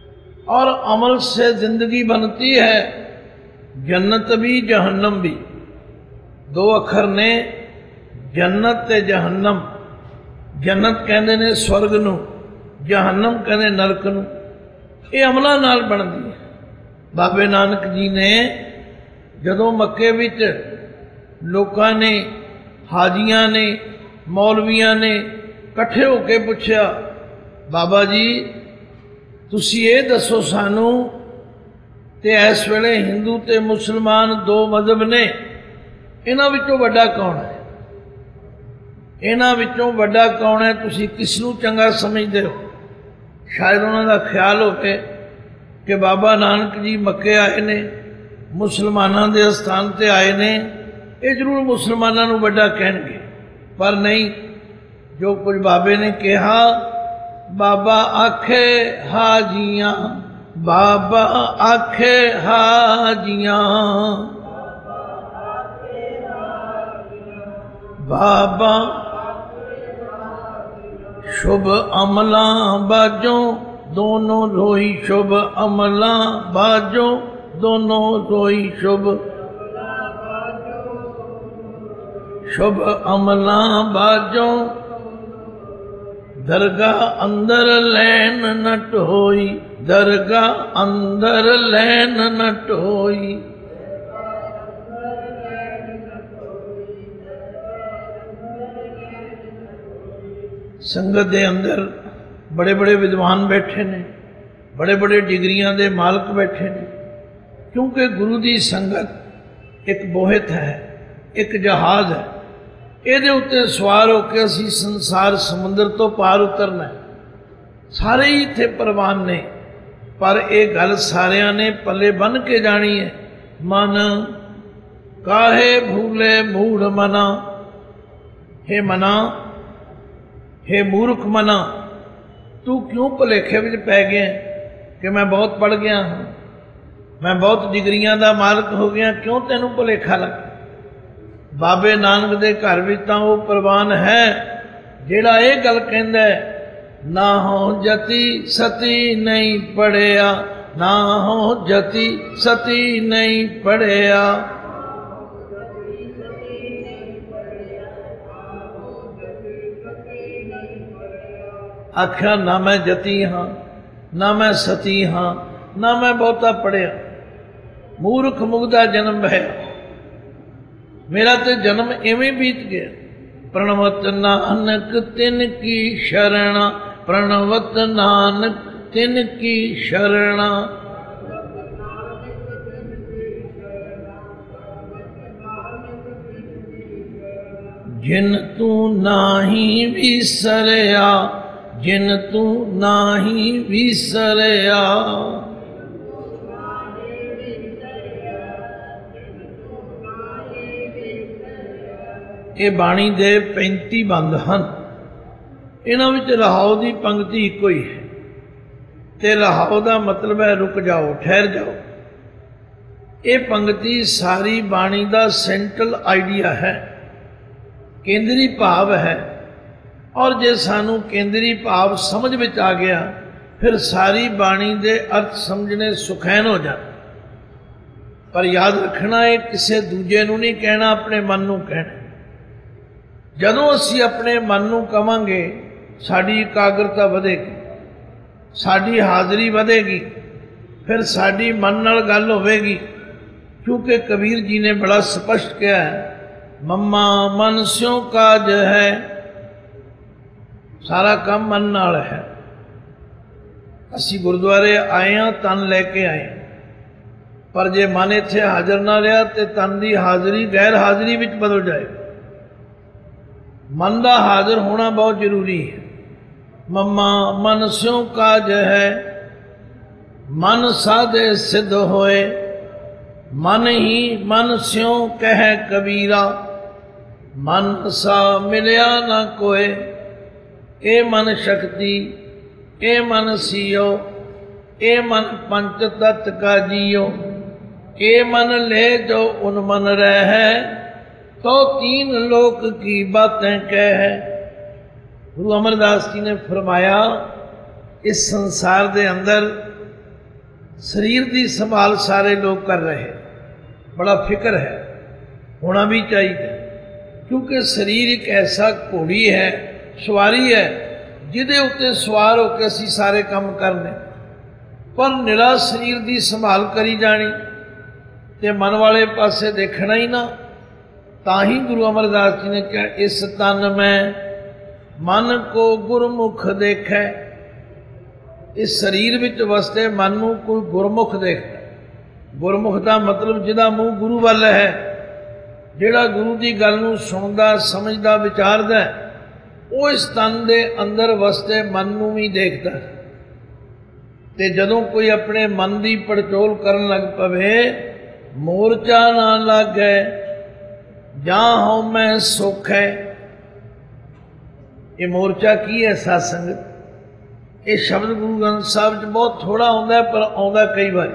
और अमल से जिंदगी बनती है, जन्नत भी जहन्नम भी। दो अखर ने जन्नत ते जहन्नम। जन्नत कहते ने स्वर्ग नूं, जहन्नम कहते नरक नूं। ये अमलों नाल बनदी है। बाबे नानक जी ने जदों मक्के विच लोकां ने, हाजियां ने, मौलवियां ने इकट्ठे होके पुछया, बाबा जी तुसी ये दसो सानू ते इस वेले हिंदू ते मुसलमान दो मजहब ने, इन्हां विचों वड्डा कौन है? इन्हां विचों वड्डा कौन है? तुसी किसनूं चंगा समझदे हो? शायद उन्हां दा ख्याल होवे कि बाबा नानक जी मक्के आए ने, मुसलमानां दे स्थान ते आए ने, ये जरूर मुसलमानां नूं वड्डा कहणगे। पर नहीं, जो कुछ बाबे ने कहा, बाबा आखे हाजियां, बाबा आखे हाजियां, बाबा शुभ अमला बाजों दोनों रोई, शुभ अमला बाजों दोनों रोई, शुभ शुभ अमला बाजों दरगाह अंदर लैन न टोई, दरगाह अंदर लैन न टोई। संगत दे अंदर बड़े बड़े विद्वान बैठे ने, बड़े बड़े डिग्रियां दे मालक बैठे ने, क्योंकि गुरु दी संगत एक बोहत है, एक जहाज है। ਇਹਦੇ ਉੱਤੇ ਸਵਾਰ ਹੋ ਕੇ ਅਸੀਂ ਸੰਸਾਰ ਸਮੁੰਦਰ ਤੋਂ ਪਾਰ ਉਤਰਨਾ। ਸਾਰੇ ਹੀ ਇੱਥੇ ਪ੍ਰਵਾਨ ਨੇ, ਪਰ ਇਹ ਗੱਲ ਸਾਰਿਆਂ ਨੇ ਪੱਲੇ ਬੰਨ੍ਹ ਕੇ ਜਾਣੀ ਹੈ। ਮਨ ਕਾਹੇ ਭੂਲੇ ਮੂੜ ਮਨਾ, हे ਮਨਾ, हे ਮੂਰਖ ਮਨਾ, ਤੂੰ ਕਿਉਂ ਭੁਲੇਖੇ ਵਿੱਚ ਪੈ ਗਿਆ ਕਿ ਮੈਂ ਬਹੁਤ ਪੜ੍ਹ ਗਿਆ ਹਾਂ, ਮੈਂ ਬਹੁਤ ਡਿਗਰੀਆਂ ਦਾ ਮਾਲਕ ਹੋ ਗਿਆ, ਕਿਉਂ ਤੈਨੂੰ ਭੁਲੇਖਾ ਲੱਗ? बाबे नानक दे घर विच तां वो प्रवान है जिहड़ा ये गल कहंदा है, ना हो जति सती नहीं पढ़िया, ना हो जति सती नहीं पढ़िया। आख्या ना मैं जति हाँ, ना मैं सती हाँ, ना मैं बहुता पढ़िया, मूर्ख मुग्धा जन्म है, मेरा तो जन्म इवें बीत गया। प्रणवत नानक तिन की शरणा, प्रणवत नानक तिन की शरणा। जिन तू नाही विसरया, जिन तू नाही विसरया। ये बाणी दे 35 बंद हैं। इन्हां विच रहाओ की पंक्ति इको ही है, ते रहाओ का मतलब है रुक जाओ, ठहर जाओ। ये पंक्ति सारी बाणी का सेंट्रल आइडिया है, केंद्री भाव है। और जे सानू केंद्री भाव समझ में आ गया, फिर सारी बाणी के अर्थ समझने सुखैन हो जाते। पर याद रखना, है किसी दूजे नू नहीं कहना, अपने मन नू कहना। जदों असी अपने मन नू कवांगे, साडी एकाग्रता वधेगी, साडी हाज़री वधेगी, फिर साडी मन नाल गल होवेगी। क्योंकि कबीर जी ने बड़ा स्पष्ट किया है, मम्मा मन स्यों काज है, सारा काम मन नाल है। असी गुरुद्वारे आए हाँ, तन लैके आए, पर जे मन इत्थे हाज़र ना रहा तो तन की हाज़री गैर हाज़री विच बदल जाए। मन का हाजिर होना बहुत जरूरी है। मम्मा मन स्यों काज है, मन साधे सिद्ध होए, मन ही मन स्यों कह कबीरा, मन सा मिलया ना कोय। ए मन शक्ति, ए मन सियो, ए मन पंच तत्व का जियो, ए मन ले जो उन मन रह, तो 3 लोक की बातें कह। गुरु अमरदास जी ने फरमाया, इस संसार के अंदर शरीर की संभाल सारे लोग कर रहे, बड़ा फिक्र है, होना भी चाहिए, क्योंकि शरीर एक ऐसा घोड़ी है, सवारी है, जिहदे उत्ते सवार होकर असीं सारे काम करने। पर निरा शरीर की संभाल करी जानी ते मन वाले पासे देखना ही ना। ताही गुरु अमरदास जी ने कहा, इस तन में मन को गुरमुख देखे। इस शरीर विच वसते मन नूं कोई गुरमुख देखता। गुरमुख का मतलब जिहदा मूँह गुरु वाल है, जिहड़ा गुरु की गल नूं सुणदा समझदा विचारदा, वो इस तन दे अंदर वसते मन नूं भी देखदा। ते जदों कोई अपने मन की पड़चोल करन लग पवे, मोर्चा ना लागे जां हउमै सुख है। ये मोर्चा की है सत्संग? ये शब्द गुरु ग्रंथ साहब च बहुत थोड़ा आउंदा है, पर आउंदा कई बार।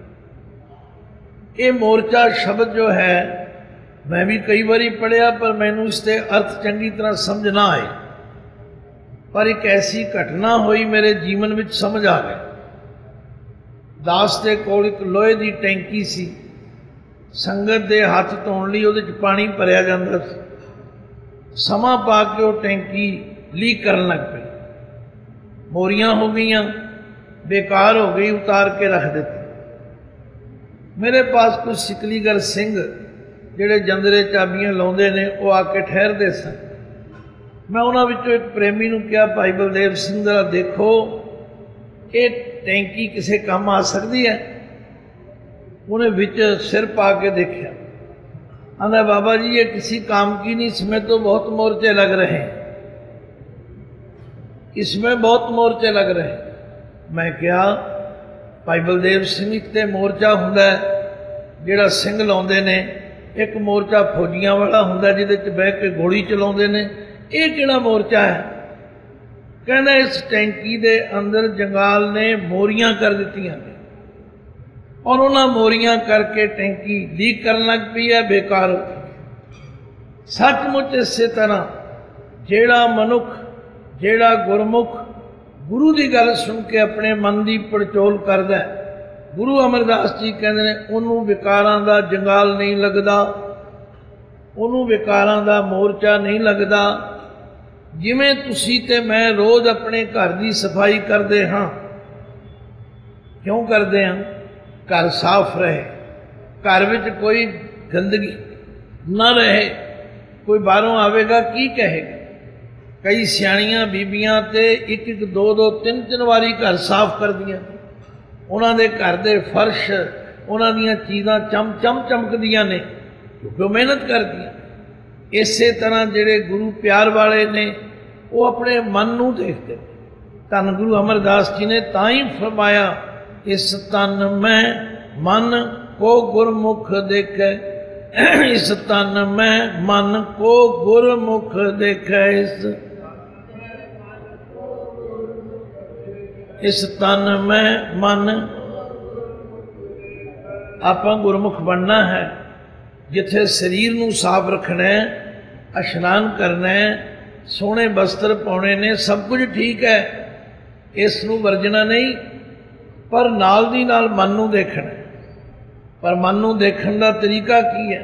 ये मोर्चा शब्द जो है, मैं भी कई बारी पढ़िया, पर मैनू इसके अर्थ चंगी तरह समझ ना आए। पर एक ऐसी घटना हुई मेरे जीवन में समझ आ गई। दास के कोल एक लोहे की टैंकी सी, संगत के हाथ धोने लई उहदे च पानी भरिया जांदा सी। समा पा के वो टैंकी लीक करन लग पई, मोरियां हो गईयां, बेकार हो गई, उतार के रख दिती। मेरे पास कुछ सिकलीगर सिंह जिहड़े जंदरे चाबियां लाउंदे ने, वो आके ठहरदे सन। मैं उन्हां विचों एक प्रेमी नूं कहा, भाई बलदेव सिंह जरा देखो, ये टैंकी किसी काम आ सकती है? उन्हें विच सिर पा के देखा, आंदा बाबा जी ये किसी काम की नहीं, इसमें तो बहुत मोर्चे लग रहे हैं, इसमें बहुत मोर्चे लग रहे हैं। मैं क्या भाई बलदेव सिंह ते मोर्चा हुंदा जिहड़ा सिंह लाउंदे ने, एक मोर्चा फौजियां वाला हुंदा जिहदे च बह के गोली चलाउंदे ने, ये किहड़ा मोर्चा है? कहना इस टैंकी दे अंदर जंगाल ने मोरियां कर दित्तियां ने, और उन्हां मोरियां करके टैंकी लीक करन लग पई है, बेकार हो गई। सचमुच इस तरह जेड़ा मनुख, जेड़ा गुरमुख गुरु की गल सुन के अपने मन की पड़चोल करदा, गुरु अमरदास जी कहते हैं उन्होंने विकारां दा जंगाल नहीं लगता, उन्होंने विकारां दा मोर्चा नहीं लगता। जिमें तुसी ते मैं रोज़ अपने घर की सफाई करते हाँ, क्यों करते हैं? घर साफ रहे, घर में कोई गंदगी ना रहे, कोई बाहरों आवेगा की कहेगा। कई सियाणियां बीबियां ते एक एक दो दो तीन तीन वारी घर साफ कर दियां, उन्हां दे घर दे फर्श, उन्हां दियां चीज़ां चम चम चमकदियां ने, क्योंकि मेहनत करदियां। इसे तरह जिहड़े गुरु प्यार वाले ने, वो अपने मन नूं देखते। धन गुरु अमरदास जी ने ताई फरमाया, इस तन में मन को गुरमुख देखे, इस तन में मन को गुरमुख देखे, इस तन में मन। आपां गुरमुख बनना है, जिथे शरीर नूं साफ रखना है, इशनान करना है, सोहने वस्त्र पाने ने, सब कुछ ठीक है, इस नूं वर्जना नहीं, पर नाल दी नाल मन नूं देखना है। पर मन नूं देखण दा तरीका की है?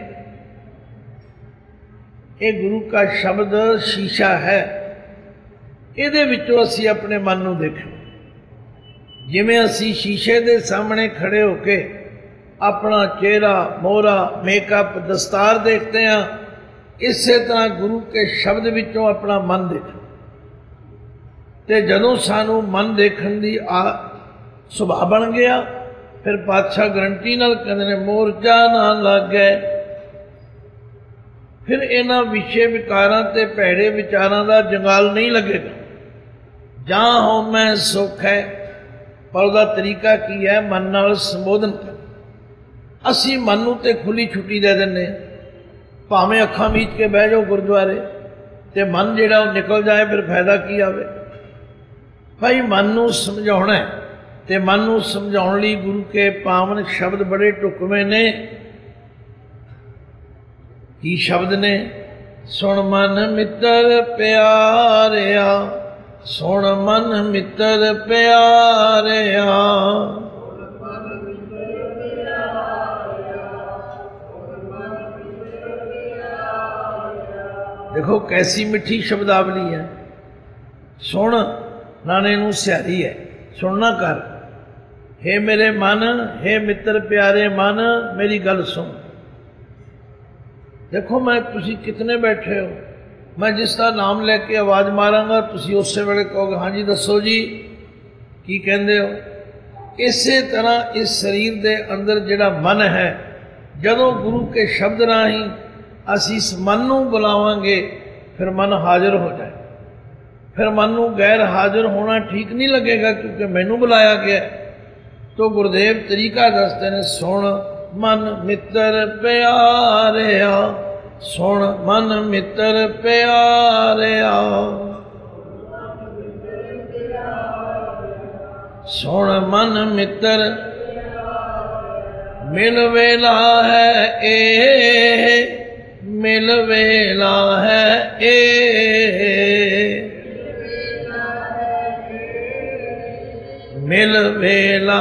ये गुरु का शब्द शीशा है, इहदे विचों असीं अपने मन नूं देखना। जिवें असीं शीशे दे सामने खड़े होके अपना चेहरा, मोहरा, मेकअप, दस्तार देखते हैं, इसे तरह गुरु के शब्द विचों अपना मन देखना। ते जदों सानू मन देखण दी सुभाव बन गया, फिर पातशाह गारंटी नाल कहंदे ने मोर्चा ना लागे। फिर इन्हां विषय विकारां ते भैड़े विचारां दा जंगाल नहीं लगेगा। जां हउमै सुख है, पर उसका तरीका की है? मन नाल संबोधन कर। असी मन नूं ते खुली छुट्टी दे दिंदे, भावें अखां मीच के बह जाओ गुरुद्वारे, ते मन जिहड़ा वो निकल जाए, फिर फायदा की आवे? भाई मन नूं समझाउणा है, ते मन नूं समझाउण लई गुरु के पावन शब्द बड़े ढुकवें ने। की शब्द ने? सुण मन मित्र प्यारिया, सुण मन मित्र प्यारिया, देखो कैसी मिठी शब्दावली है। सुन नाने नूं सियारी है, सुनना कर। हे मेरे मन, हे मित्र प्यारे मन, मेरी गल सुन। देखो मैं तुसी कितने बैठे हो, मैं जिसका नाम लेके आवाज़ मारांगा तुसी उस वेले कहोगे हाँ जी दसो जी की कहंदे हो। इसे तरह इस शरीर के अंदर जिहड़ा मन है, जदों गुरु के शब्द राही असी इस मन नूं बुलावांगे फिर मन हाजिर हो जाए। फिर मन नूं गैर हाजिर होना ठीक नहीं लगेगा क्योंकि मैनू बुलाया गया। तो गुरुदेव तरीका दसते ने, सुन मन मित्र प्यारिया, सुन मन मित्र प्यारिया, सुन मन मित्र मिल वेला है ए, मिल वेला है ए, मिल वेला।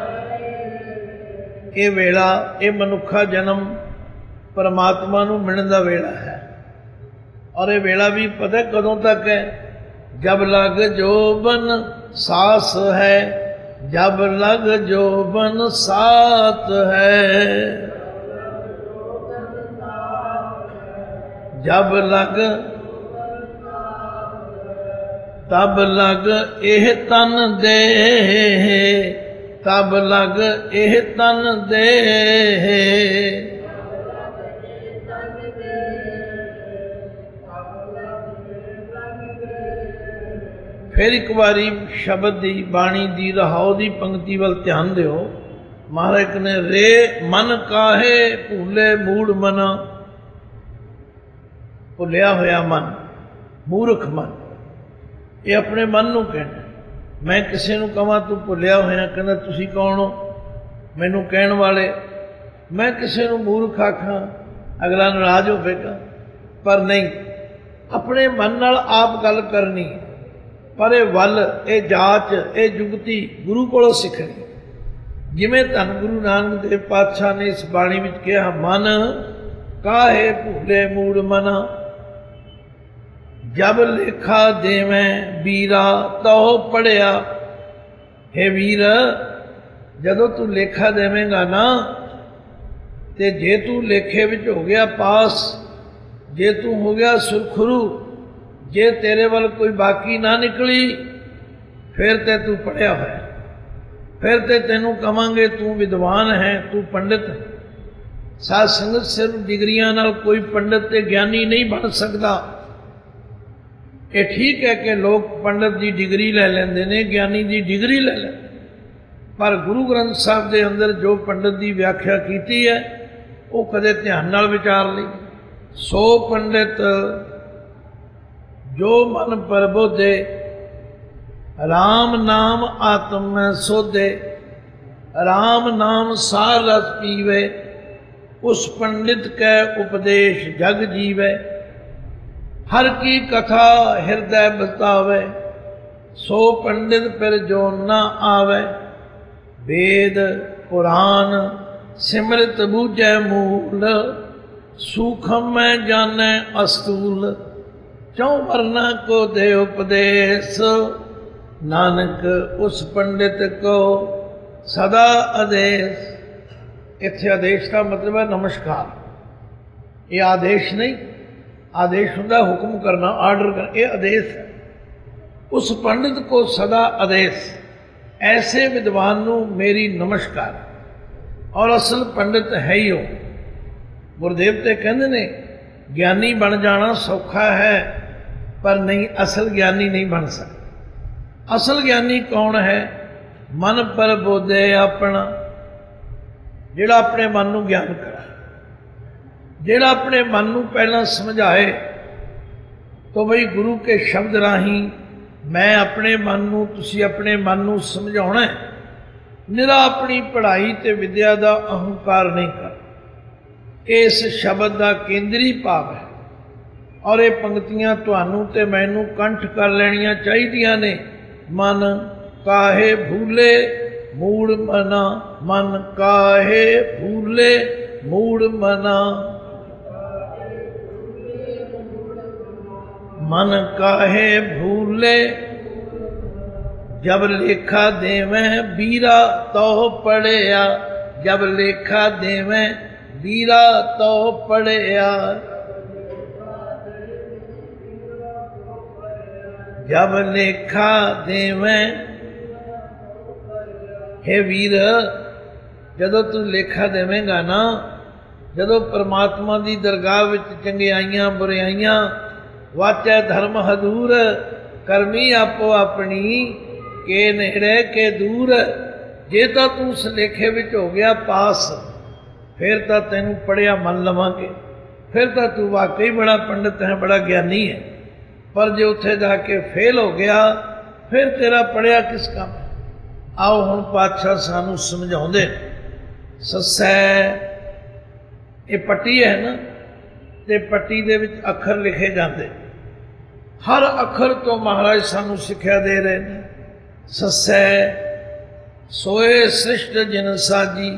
ये वेला, ये मनुखा जन्म परमात्मा नूं मिलण दा वेला है। और ये वेला भी पता कदों तक है, जब लग जोबन सास है, जब लग जोबन साथ है, जब लग तब लग एह तन दे, तब लग एह तन दे, फिर एक बारी शब्द दी बाणी दी रहाओ दी पंक्ति वल ध्यान दिओ। महाराज ने रे मन काहे भूले मूड़ मना, भुलिया होया मन, मूर्ख मन। ये अपने मन नूं कहना। मैं किसी नूं कहां तू भुलिया होया, कहना तुसी कौन हो मैनू कहण वाले। मैं किसी नूं मूर्ख आखां अगला नाराज होवेगा, पर नहीं, अपने मन नाल आप गल करनी। पर यह वल, ये जाच, ये जुगती गुरु कोलों सीखनी। जिमें धन गुरु नानक देव पातशाह ने इस बाणी विच कहा, मन काहे भूले मूड़ मना, जब लेखा देवें वीरा तो पढ़िया। हे वीर, जदों तू लेखा देवेगा ना, ते जे तू लेखे विच हो गया पास, जे तू हो गया सुरखरू, जे तेरे वाल कोई बाकी ना निकली, फिर ते तू पढ़िया होया। फिर ते तेनू कहांगे तू विद्वान है, तू पंडित है। साध संगत सिर्फ डिग्रियां नाल कोई पंडित ते ज्ञानी नहीं बन सकता। ये ठीक है कि लोग पंडित की डिग्री ले लेंदे ने, ज्ञानी की डिग्री ले लेंदे, पर गुरु ग्रंथ साहब के अंदर जो पंडित की व्याख्या की है वो कदे ध्यान नाल विचार ली। सो पंडित जो मन प्रबोधे, राम नाम आत्म में सोधे, राम नाम सार रस पीवे, उस पंडित के उपदेश जग जीवे। हर की कथा हृदय बतावे, सो पंडित फिर जो न आवे। वेद पुराण सिमृत बूझे मूल, सूखम में जाने अस्तूल। चौ वर्णा को दे उपदेश, नानक उस पंडित को सदा आदेश। इत्थे आदेश का मतलब है नमस्कार। ये आदेश नहीं, आदेश होता हुक्म करना, आर्डर करना, ये आदेश है। उस पंडित को सदा आदेश, ऐसे विद्वान नूं मेरी नमस्कार। और असल पंडित है ही हो। गुरुदेव ते कहंदे ने ज्ञानी बन जाना सौखा है, पर नहीं, असल ज्ञानी नहीं बन सकता। असल ज्ञानी कौन है? मन पर बोधे अपना, जिहड़ा अपने मन नूं ज्ञान करे, जिहड़ा अपने मन नूं पहला समझाए। तो बई गुरु के शब्द राही मैं अपने मन नूं, तुसीं अपने मन नूं समझाउणा है। निरा अपनी पढ़ाई ते विद्या का अहंकार नहीं कर। इस शब्द का केंद्री भाव है। और ये पंक्तियां तुहानू ते मैनू कंठ कर लेनियां चाहिदियां ने। मन काहे भूले मूड़ मना, मन काहे भूले मूड़ मना। मन काहे भूले जब लेखा देवें बीरा तो पढ़िया, जब लेखा देवें बीरा तो पढ़िया, जब लेखा देवें। हे वीर, जदों तू लेखा देवेंगा ना, जदों परमात्मा की दरगाह विच चंगियाइयां बुराइयां वाचै धर्म हदूर, करमी आपो अपनी के नेड़े के दूर। जे तो तू उस लेखे विच हो गया पास, फिर तो तेनू पढ़िया मन लवांगे, फिर तो तू वाकई बड़ा पंडित है, बड़ा ज्ञानी है। पर जे उत्थे जाके फेल हो गया, फिर तेरा पढ़िया किस काम है। आओ हुण पातशाह सानू समझाउंदे। सस्सै ये पट्टी है ना, ते पट्टी दे विच अखर लिखे जाते, हर अखर तो महाराज सानू सिक्ख्या दे रहे हैं। सस्सै सोए सृष्ट जिन साजी,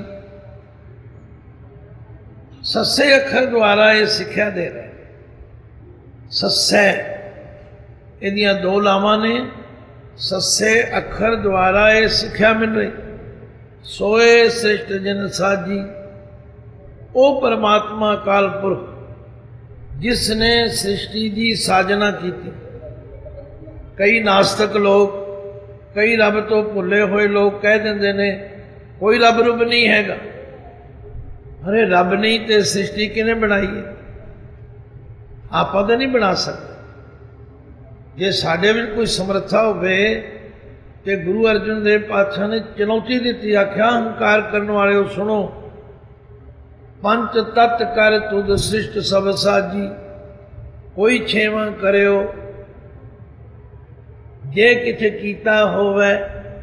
सस्से अखर द्वारा ये सिक्ख्या दे रहे। सस्सै इहदियां दो लावां ने, सस्से अखर द्वारा ये सिक्ख्या मिल रही। सोए सृष्ट जिन साजी, ओ परमात्मा अकाल पुरख जिसने सृष्टि की साजना की। कई नास्तिक लोग, कई रब तो भुले हुए लोग कह देंगे ने कोई रब रुब नहीं हैगा। अरे रब नहीं तो सृष्टि किने बनाई है? आप तो नहीं बना सकते। जे साडे विच कोई समर्था होवे ते गुरु अर्जन देव पातशाह ने चुनौती दी, आख्या हंकार करने वाले सुनो, पंच तत्त कर तुद सृष्ट सब साजी, कोई छेवा करियो जे किथे कीता होवे।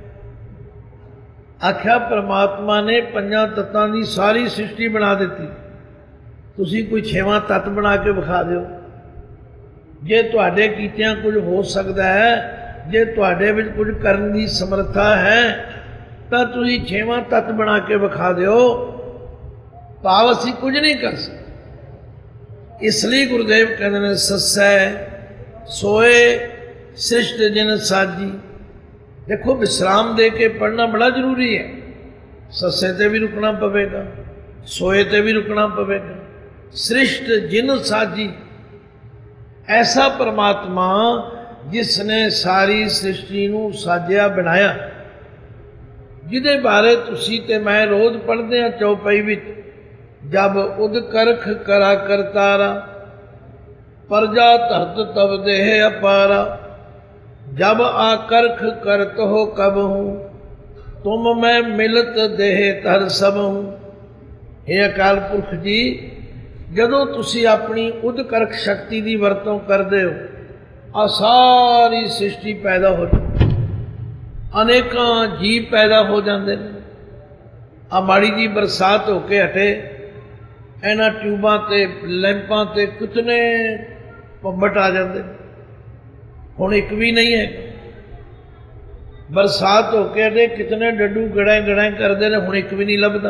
आख्या परमात्मा ने पंजा तत्तां दी सारी सृष्टि बना दी, तुसी कोई छेवां तत्त बना के विखा दिओ। जे तुहाडे कीतियां कुछ हो सकता है, जे तुहाडे विच कुछ करन दी समर्था है, तां तुसी छेवां तत्त बना के विखा दिओ। भाव असीं कुछ नहीं कर सकते। इसलिए गुरुदेव कहते हैं सस्सै सोए सृष्ट जिन साजी। देखो विश्राम दे के पढ़ना बड़ा जरूरी है। सस्से ते भी रुकना पवेगा, सोए ते भी रुकना पवेगा। सृष्ट जिन साजी, ऐसा परमात्मा जिसने सारी सृष्टि नूं साजिया बनाया, जिहदे बारे तुसीं ते मैं रोज़ पढ़दे हां चौपाई विच। जब उद करख करा करतारा, प्रजा धरत तब देह अपारा। जब आकर्ख करत हो कब हूँ, तुम मैं मिलत देह तर सब हूँ। हे अकाल पुरख जी, जदों तुसी अपनी उदकर्ख शक्ति की वरतों करते हो, आ सारी सृष्टि पैदा हो जाती, अनेकां जीव पैदा हो जाते हैं। आ माड़ी जी बरसात होके हटे, इन्हां ट्यूबां ते लैंपां ते कितने पंबट आ जाते, हुण एक भी नहीं है। बरसात होके हटे, कितने डड्डू गड़ै गड़ै करते हैं, हुण एक भी नहीं लभदा।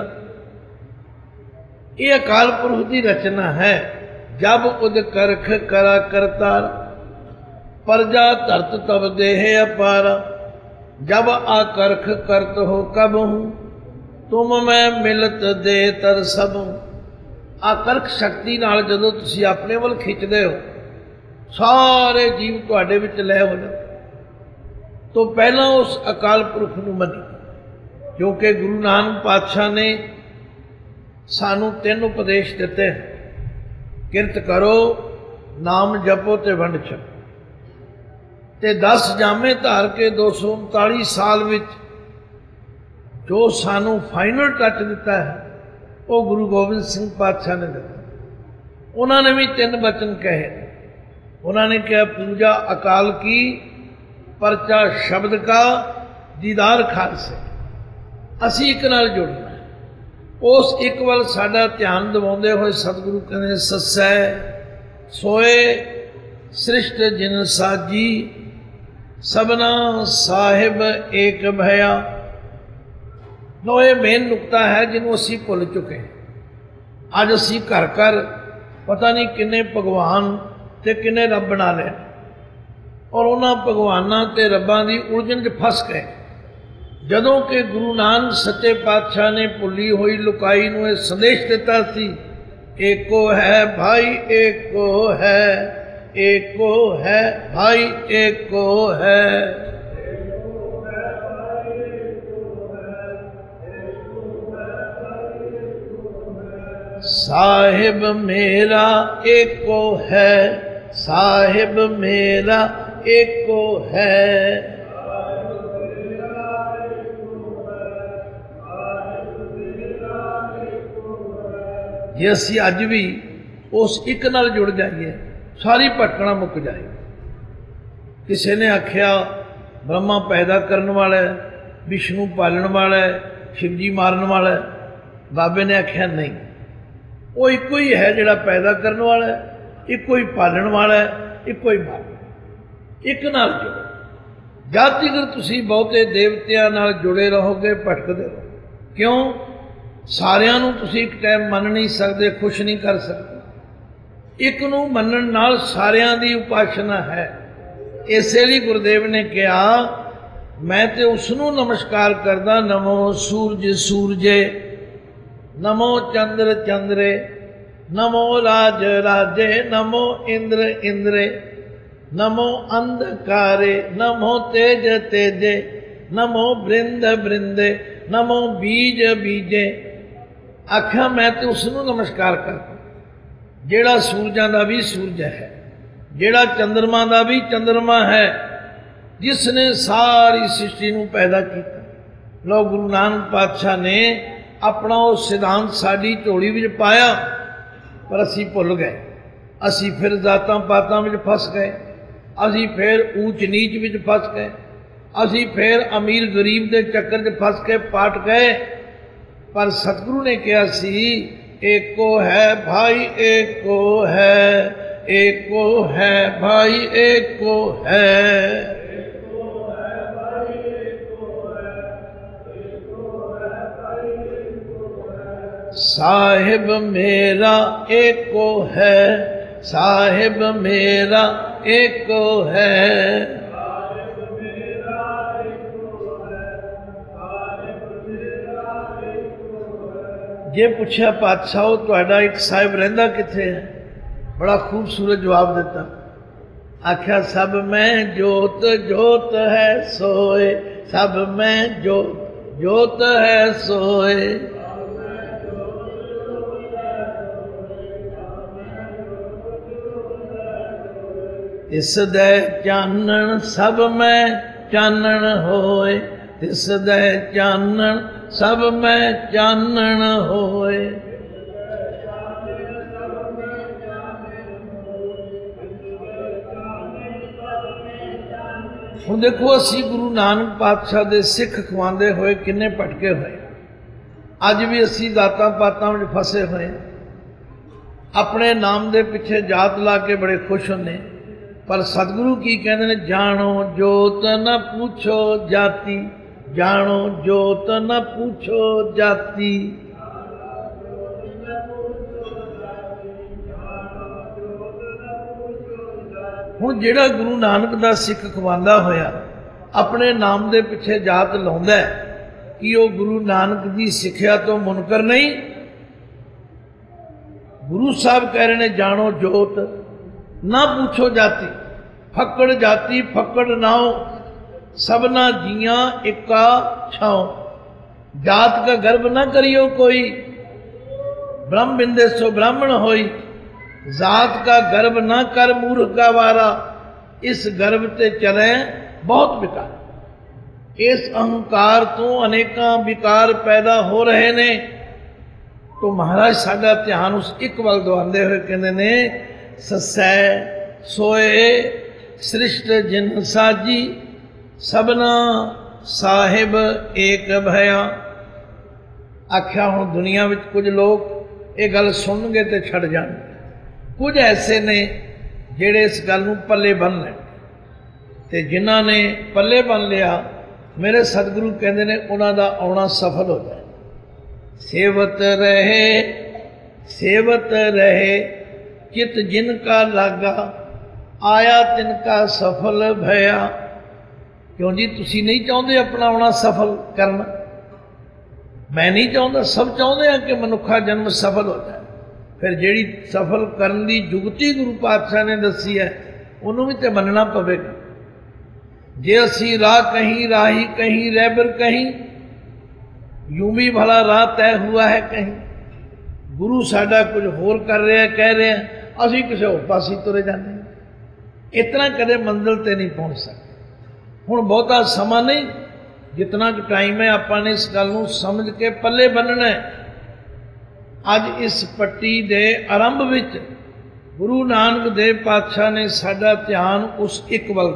ये अकाल पुरख की रचना है। जब उद करख करा करतार, प्रजा धरत तब देह अपारा। जब आकर्ख करत हो कब हूँ, तुम मैं मिलत दे तर सब हूँ। आकर्ख शक्ति नाल जदों तुसी अपने वल खिंचदे हो, सारे जीव तुहाडे विच लय हो जाते। तो पहला उस अकाल पुरख नूं मनी, क्योंकि गुरु नानक पातशाह ने सानू 3 उपदेश दिते हैं। किरत करो, नाम जपो ते वंड छको। ते 10 जामे धार के 239 साल विच जो सानू फाइनल टच दिता है, वो गुरु गोबिंद सिंह पातशाह ने दिता। उन्होंने भी 3 वचन कहे। उन्होंने कहा पूजा अकाल की, परचा शब्द का, दीदार खालसे। असी एक नाल जुड़ना है। उस एक वाल साडा ध्यान दिवाउंदे होए सतगुरु कहते सस्सै सोए सृष्ट जिन साजी, सबना साहिब एक भया। नो ये मेन नुकता है जिन्हों असी भुल चुके हैं। अज असी घर घर पता नहीं किन्ने भगवान ते किन्ने रब बना लिया। और उन्हां भगवानां ते रब्बां दी उलझन च फस गए। जदों कि गुरु नानक सच्चे पातशाह ने भुली हुई लुकाई नूं इह संदेश दिता सी, एको है भाई एको है, एको है भाई एको है। साहिब मेरा एको है, साहिब मेरा एको है। जे असीं अज भी उस एक नाल जुड़ जाइए, सारी भटकना मुक जाए। किसी ने आख्या ब्रह्मा पैदा करने वाला है, विष्णु पालन वाला है, शिवजी मारन वाला है। बाबे ने आख्या नहीं, वो एक ही है जिहड़ा पैदा करने वाला है, एक ही पालन वाला है, एक ही मारन। एक नाल जुड़ो। जद तक तुसीं बहुते देवतियां नाल जुड़े रहोगे भटकदे रहो। क्यों? सारियां नूं तुसीं एक टाइम मन नहीं सकते, खुश नहीं कर सकते। एक नूं मनण नाल सारियां दी उपासना है। इसे लिए गुरुदेव ने कहा, मैं तो उसनूं नमस्कार करदा, नमो सूरज सूरजे, नमो चंद्र चंद्रे, नमो राज राजे, नमो इंद्र इंद्रे, नमो अंधकारे, नमो तेज तेजे, नमो बृंद बृंदे, नमो बीज बीजे। आख्या मैं तो उसनूं नमस्कार करदा जिहड़ा सूरजां दा भी सूरज है, जिहड़ा चंद्रमा दा भी चंद्रमा है, जिसने सारी सृष्टि नूं पैदा किया। लो गुरु नानक पातशाह ने अपना वो सिद्धांत साडी झोली विच पाया, पर असीं भुल गए। असीं फिर जातां पातां विच फस गए, असीं फिर ऊच नीच विच फस गए, असीं फिर अमीर गरीब के चक्कर च फस के पाट गए। पर सतगुरु ने कहा सी, एको है भाई एको है, एको है भाई एको है। साहिब मेरा एको है, साहिब मेरा एको है। जे पूछा पातशाह तुहाडा एक साहिब रहिंदा किथे है? बड़ा खूबसूरत जवाब दिता। आख्या सब में जोत जोत है सोए, सब में जोत जोत है सोए। तिस दे चानण सब में चानण होए, तिस दे चानण सब में चानण होए। हुण देखो असी गुरु नानक पातशाह दे सिख खवांदे होए किन्ने भटके होए। अज भी असी जातां पातां विच फसे होए। अपने नाम दे पिछे जात ला के बड़े खुश होंदे, पर सतगुरु की कहते ने, जानो जोत न पूछो जाति, जानो जोत न पूछो जाति। हुण जिहड़ा गुरु नानक दा सिख खवांदा होया अपने नाम दे पिछे जात लाउंदा है, कि वो गुरु नानक दी सिक्ख्या तो मुनकर नहीं। गुरु साहब कह रहे ने, जानो जोत ना पूछो जाति, फकड़ जाति फकड़ नाओ, सबना जिया एका छाओ। जात का गर्भ न करियो कोई, ब्रह्म बिंदे सो ब्राह्मण होई। जात का गर्भ न कर मूर्ख का वारा, इस गर्भ ते चले बहुत विकार। इस अहंकार तो अनेकां विकार पैदा हो रहे ने। तो महाराज साडा ध्यान उस एक वल दवांदे हुए कहंदे ने, ससै सोए सृष्ट जिन साजी, सबना साहिब एक भया। आख्या हुण दुनिया विच कुछ लोग ये गल सुनगे तो छड़ जाणगे, कुछ ऐसे ने जिहड़े इस गल नूं पल्ले बन लैण, ते जिन्हां ने पल्ले बन लिया, मेरे सतगुरु कहंदे ने उन्हां दा आउणा सफल हो जाए। सेवत रहे चित जिनका लागा, आया तिनका सफल भया। क्यों जी, तुसी नहीं चाहते अपना आना सफल करना? मैं नहीं चाहता, सब चाहते हैं कि मनुखा जन्म सफल हो जाए। फिर जिहड़ी सफल करन दी जुगती गुरु पातशाह ने दसी है उन्होंने भी तो मनना पवेगा। जे असी राह कहीं राही कहीं रहबर कहीं, यूं भी भला राह तय हुआ है कहीं। गुरु साडा कुछ होर कर रहा है, कह रहे हैं, असी किसी होर पासे तुरे जाते हैं। इतना कदे मंजिल ते नहीं पहुँच सकते। हुण बहुता समा नहीं, जितना कि टाइम है आपां ने इस गल नूं समझ के पल्ले बन्नना है। अज इस पट्टी दे आरंभ विच गुरु नानक देव पातशाह ने साडा ध्यान उस एक वल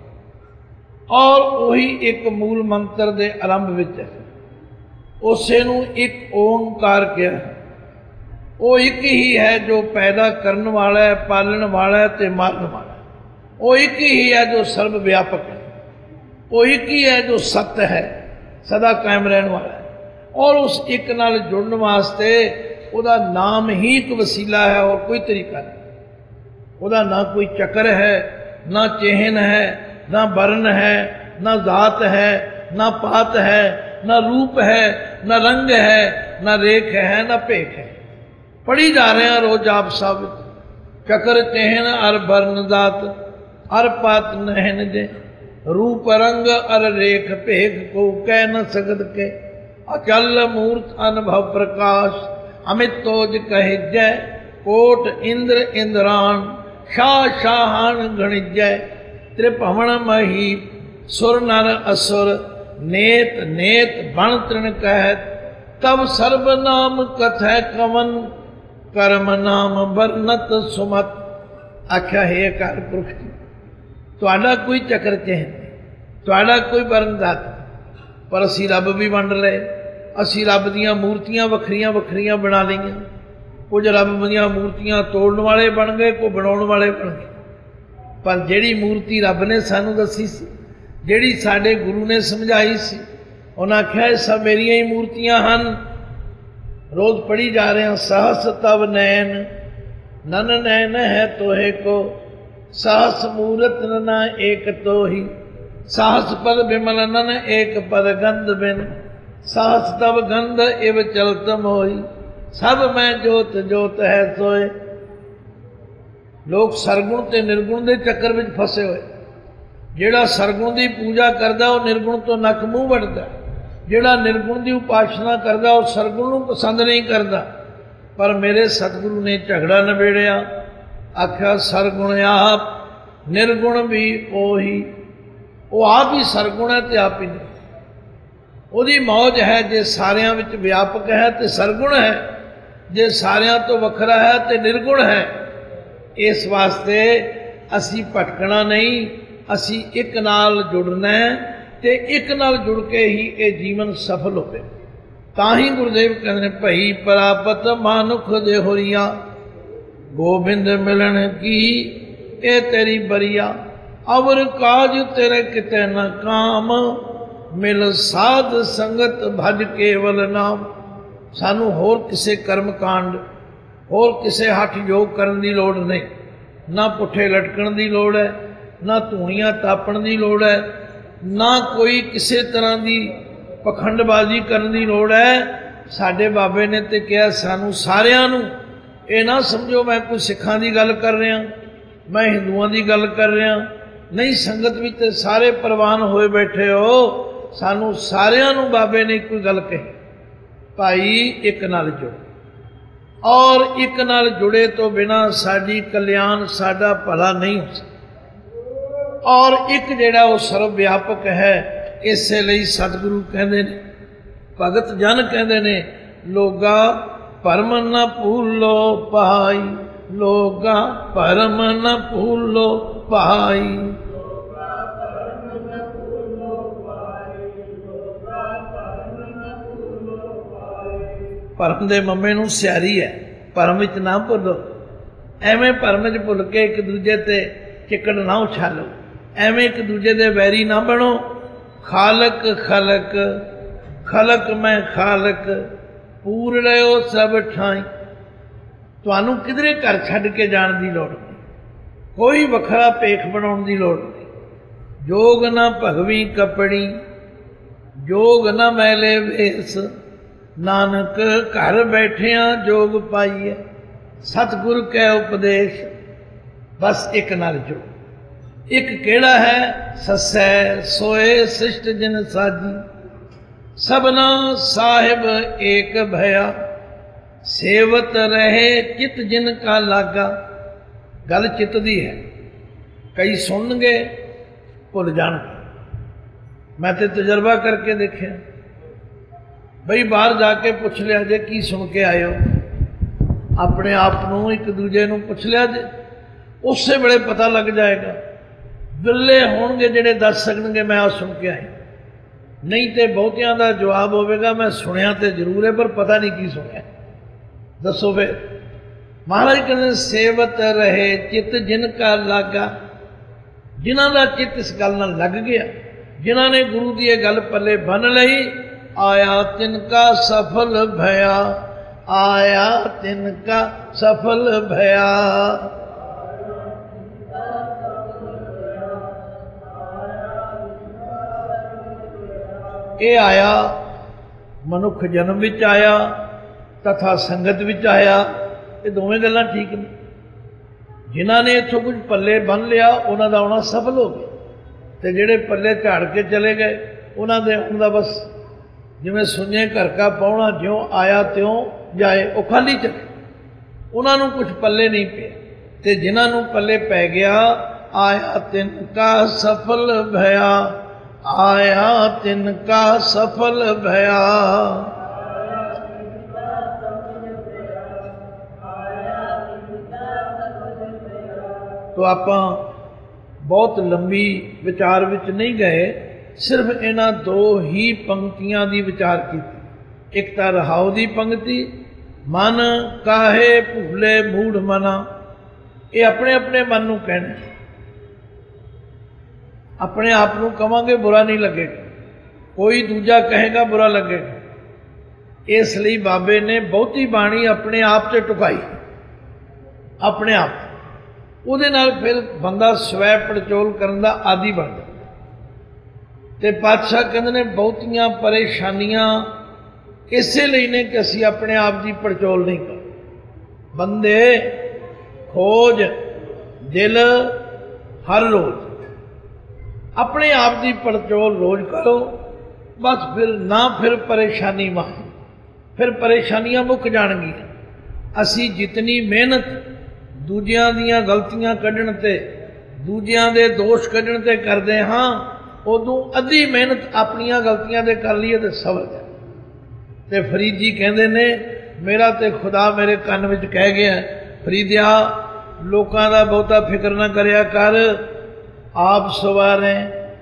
दवाया और वही एक मूल मंत्र दे आरंभ विच है। उसे नूं एक ओंकार कहा। वो एक ही है जो पैदा करने वाला है, पालन वाला है ते मारन वाला है। वो एक ही है जो सर्व व्यापक है। वो एक ही है जो सत्य है, सदा कायम रहने वाला है। और उस एक नाल जुड़न वास्ते उहदा नाम ही एक वसीला है और कोई तरीका नहीं। उहदा ना कोई चक्र है, ना चिन्ह है, ना वर्ण है, ना जात है, ना पात है, ना रूप है, ना रंग है, ना रेख है, ना भेख है। पढ़ी जा रहे हैं रोज आप सब। चक्र चिन्ह अर वर्ण जात अर पात नहन जे, रूप रंग अर रेख भेख को कह न सकत के। अचल मूर्त अनुभव प्रकाश अमित तोज कह जय। कोट इंद्र इंद्रान शाह शाहान गणिजय। त्रिभवन मही सुर नर असुर नेत नेत बण तृण कहत। तब सर्वनाम कथय कवन कर्म नाम वर्णत सुमत। आख्या हे अकाल पुरख जी, तुहाडा कोई चक्र चिन्ह नहीं, तुहाडा कोई वर्ण जात नहीं, पर असी रब भी वंड लए। असी रब दीयां मूर्तियां वखरियां वखरियां बना लईआं। कुछ रब दीयां मूर्तियां तोड़न वाले बन गए, कोई बनाउण वाले बन गए। पर जिहड़ी मूर्ति रब ने सानू दसी सी, जिहड़ी साडे गुरु ने समझाई सी, उन्हां आख्या सब मेरियां ही मूर्तियां हन। रोज पढ़ी जा रहे हैं, सहस तव नैन नन नैन है तोहे को। सहस मूरत नना एक तो ही। सहस पद बिमल नन एक पद गंध बिन। सहस तब गंध इव चलत मोही। सब मैं जोत जोत है सोए। लोग सरगुण ते निर्गुण के चक्कर में फसे हुए। जिहड़ा सरगुण की पूजा करता वह निर्गुण तो नक मूँह वटदा। जिहड़ा निर्गुण की उपासना करता वह सरगुण नूं पसंद नहीं करता। पर मेरे सतगुरु ने झगड़ा नबेड़िया। आख्या सरगुण आप निर्गुण भी ओही। वो आप ही सरगुण है तो आप ही निर्गुण। ਉਹਦੀ मौज है जे सारियां विच व्यापक है तो सरगुण है, जे सारियां तो वखरा है तो निर्गुण है। इस वास्ते असी भटकना नहीं, असी एक नाल जुड़ना है ते एक नाल जुड़ के ही ये जीवन सफल होवे। तां ही गुरुदेव कहते भई परापत मानुख दे होरिया। गोबिंद मिलन की ए तेरी बरिया। अवर काज तेरे किते न काम। मिल साध संगत भज केवल नाम। सानू होर किसे कर्म कांड, होर किसे हठ योग करन दी लोड़ नहीं। ना पुठे लटकण दी लोड़ है, ना धूणियां तापण दी लोड़ है, ना कोई किसी तरह की पखंडबाजी करन दी लोड़ है। साडे बाबे ने तो कहा सानू सारियां नू ये ना समझो मैं कोई सिखां दी गल कर रहा, मैं हिंदुआं दी गल कर रहा। नहीं, संगत विच ते सारे प्रवान होए बैठे हो। सानू सारियां नू बाबे ने कोई गल कही, भाई एक नाल जुड़ो। और एक नाल जुड़े तो बिना साडी कल्याण साडा भला नहीं हो सकता। और एक जिहड़ा वो सर्व व्यापक है। इसे लई सतगुरु कहते ने, भगत जन कहते ने, लोगा भरम न भूलो भाई। लोगा भरम न भूलो भाई। भरम दे मम्मे नूं सियारी है, भरम विच ना भुलो। एवें भरम च भुल के एक दूजे ते चिकड़ ना उछालो। एवें एक दूजे दे वैरी ना बनो। खालक खलक खलक मैं खालक पूर रहो सब ठाई। तुहानू किधरे घर छड्ड के जाण दी लोड़ नहीं। कोई वखरा पेख बनाने की लोड़ नहीं। जोग न भगवी कपड़ी जोग न मैले वेस, नानक घर बैठिया जोग पाइए, सतगुर कै उपदेश। बस एक नाल जो एक केड़ा है, ससै सोए शिष्ट जिन साजी, सबना साहिब एक भया, सेवत रहे चित जिन का लागा। गल चित दी है, कई सुनगे भुल जाणगे। मैं तो तजर्बा करके देखिया, बई बाहर जाके पुछ लिया जे की सुन के आए हो, अपने आप नूं एक दूजे नूं पुछ लिया जे, उस वेले पता लग जाएगा। बिरले होणगे जिहड़े दस सकणगे मैं आ सुन के आए, नहीं तो बहुतियां दा जवाब होवेगा मैं सुनिया तो जरूर है पर पता नहीं की सुनिया। दसो फिर। महाराज कहते सेवत रहे चित जिनका लागा, जिन्हां दा चित इस गल नाल लग गया, जिन्हां ने गुरु की यह गल पल्ले बन लई, आया तिनका सफल भया, आया तिनका सफल भया। ये आया मनुख जन्म विच आया तथा संगत विच आया, ये दोवें गल्लां ठीक ने। जिन्हां ने इत्थों कुछ पल्ले बन लिया उन्हां दा आउणा सफल हो गया, ते जिहड़े पल्ले झाड़ के चले गए उन्हां दे आउण दा बस जिवें सुने घर का पाहुणा ज्यों आया त्यों जाए, वो खाली चले, उन्हां नूं कुछ पल्ले नहीं पे। ते जिन्हां नूं पल्ले पै गया, आया तिनका सफल भया, आया तिनका सफल भया। तो आप बहुत लंबी विचार विच नहीं गए, सिर्फ इन्हां दो ही पंक्तियां दी विचार की। एक तां रहाउ दी पंक्ति, मन काहे भूले मूढ़ मना, ये अपने अपने मन नूं कहना, अपने आप को कहांगे बुरा नहीं लगेगा, कोई दूजा कहेगा बुरा लगेगा। इसलिए बाबे ने बहुती बाणी अपने आप से टुकाई, अपने आप उहदे नाल फिर बंदा स्वै पड़चोल करन दा आदि बन जाता। ते पातशाह कहंदे ने बहुतियां परेशानियां इसे लिए ने कि असीं अपने आप की पड़चोल नहीं कर। बंदे खोज दिल हर रोज अपने आप की पड़चोल रोज करो, बस फिर ना फिर परेशानी मां, फिर परेशानियां मुक जाणगियां। असी जितनी मेहनत दूजियां दियां गलतियां कढ़ण ते दूजियां दे दोष कढ़ण ते करते हाँ, उदों अद्धी मेहनत अपनियां गलतियां दे कर लीए तो सवर जाए। ते फरीद जी कहते ने, मेरा तो खुदा मेरे कन विच कह गया, फरीदिया लोकां दा बहुता फिक्र ना करिया कर, आप सवारे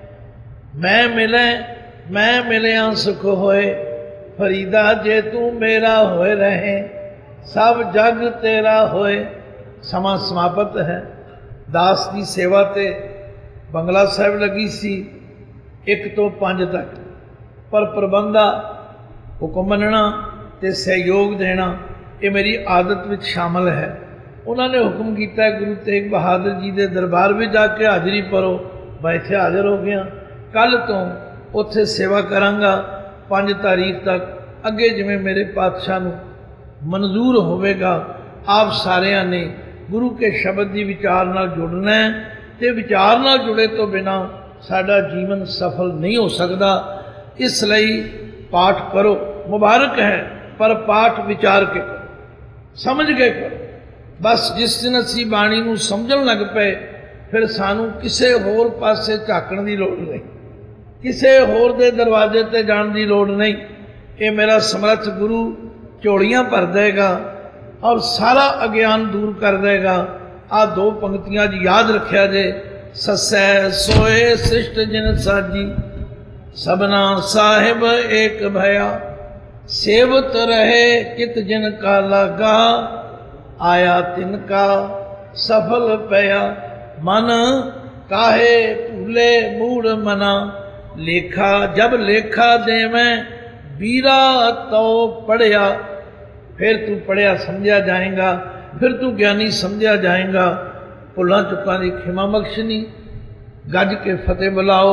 मैं मिलिया सुख होए, फरीदा जे तू मेरा होए रहे, सब जग तेरा होए। समा समाप्त है, दास की सेवा ते बंगला साहिब लगी सी 1 ਤੋਂ 5 तक, पर प्रबंधा हुक्म मनना ते सहयोग देना ये मेरी आदत में शामिल है। उन्होंने हुक्म किया गुरु तेग बहादुर जी के दरबार में जाके हाज़री भरो, मैं इत्थे हाज़र हो गया, कल तो उत्थे सेवा करांगा 5 तारीख तक, अगे जिवें मेरे पातशाह नूं मंजूर होवेगा। आप सारिਆਂ ने गुरु के शब्द की विचार नाल जुड़ना है, ते विचार नाल जुड़े तो बिना साडा जीवन सफल नहीं हो सकता। इसलिए पाठ करो, मुबारक है, पर पाठ विचार के करो, समझ के करो। बस जिस दिन असी बाणी नूं समझण लग पे, फिर सानू किसी होर पासे झाकण की लोड़ नहीं, किसी होर दे दरवाजे ते जाण की लोड़ नहीं। ये मेरा समर्थ गुरु झोलियां भर देगा और सारा अज्ञान दूर कर देगा। आ 2 पंक्तियां याद रखिया जे, ससै सोए शिष्ट जिन साजी, सबना साहिब एक भया, सेवत रहे चित जिन का लागा, आया तिनका सफल पया। मन काहे भूले मूढ़ मना, लेखा जब लेखा देवें बीरा तो पढ़िया। फिर तू पढ़िया समझा जाएगा, फिर तू ज्ञानी समझा जाएगा। ਭੁੱਲਾਂ ਚੁੱਕਾਂ ਦੀ ਖਿਮਾ ਬਖਸ਼ਣੀ। ਗੱਜ ਕੇ ਫਤਿਹ ਬੁਲਾਓ।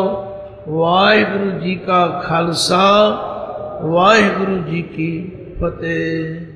ਵਾਹਿਗੁਰੂ ਜੀ ਕਾ ਖਾਲਸਾ, ਵਾਹਿਗੁਰੂ ਜੀ ਕੀ ਫਤਿਹ।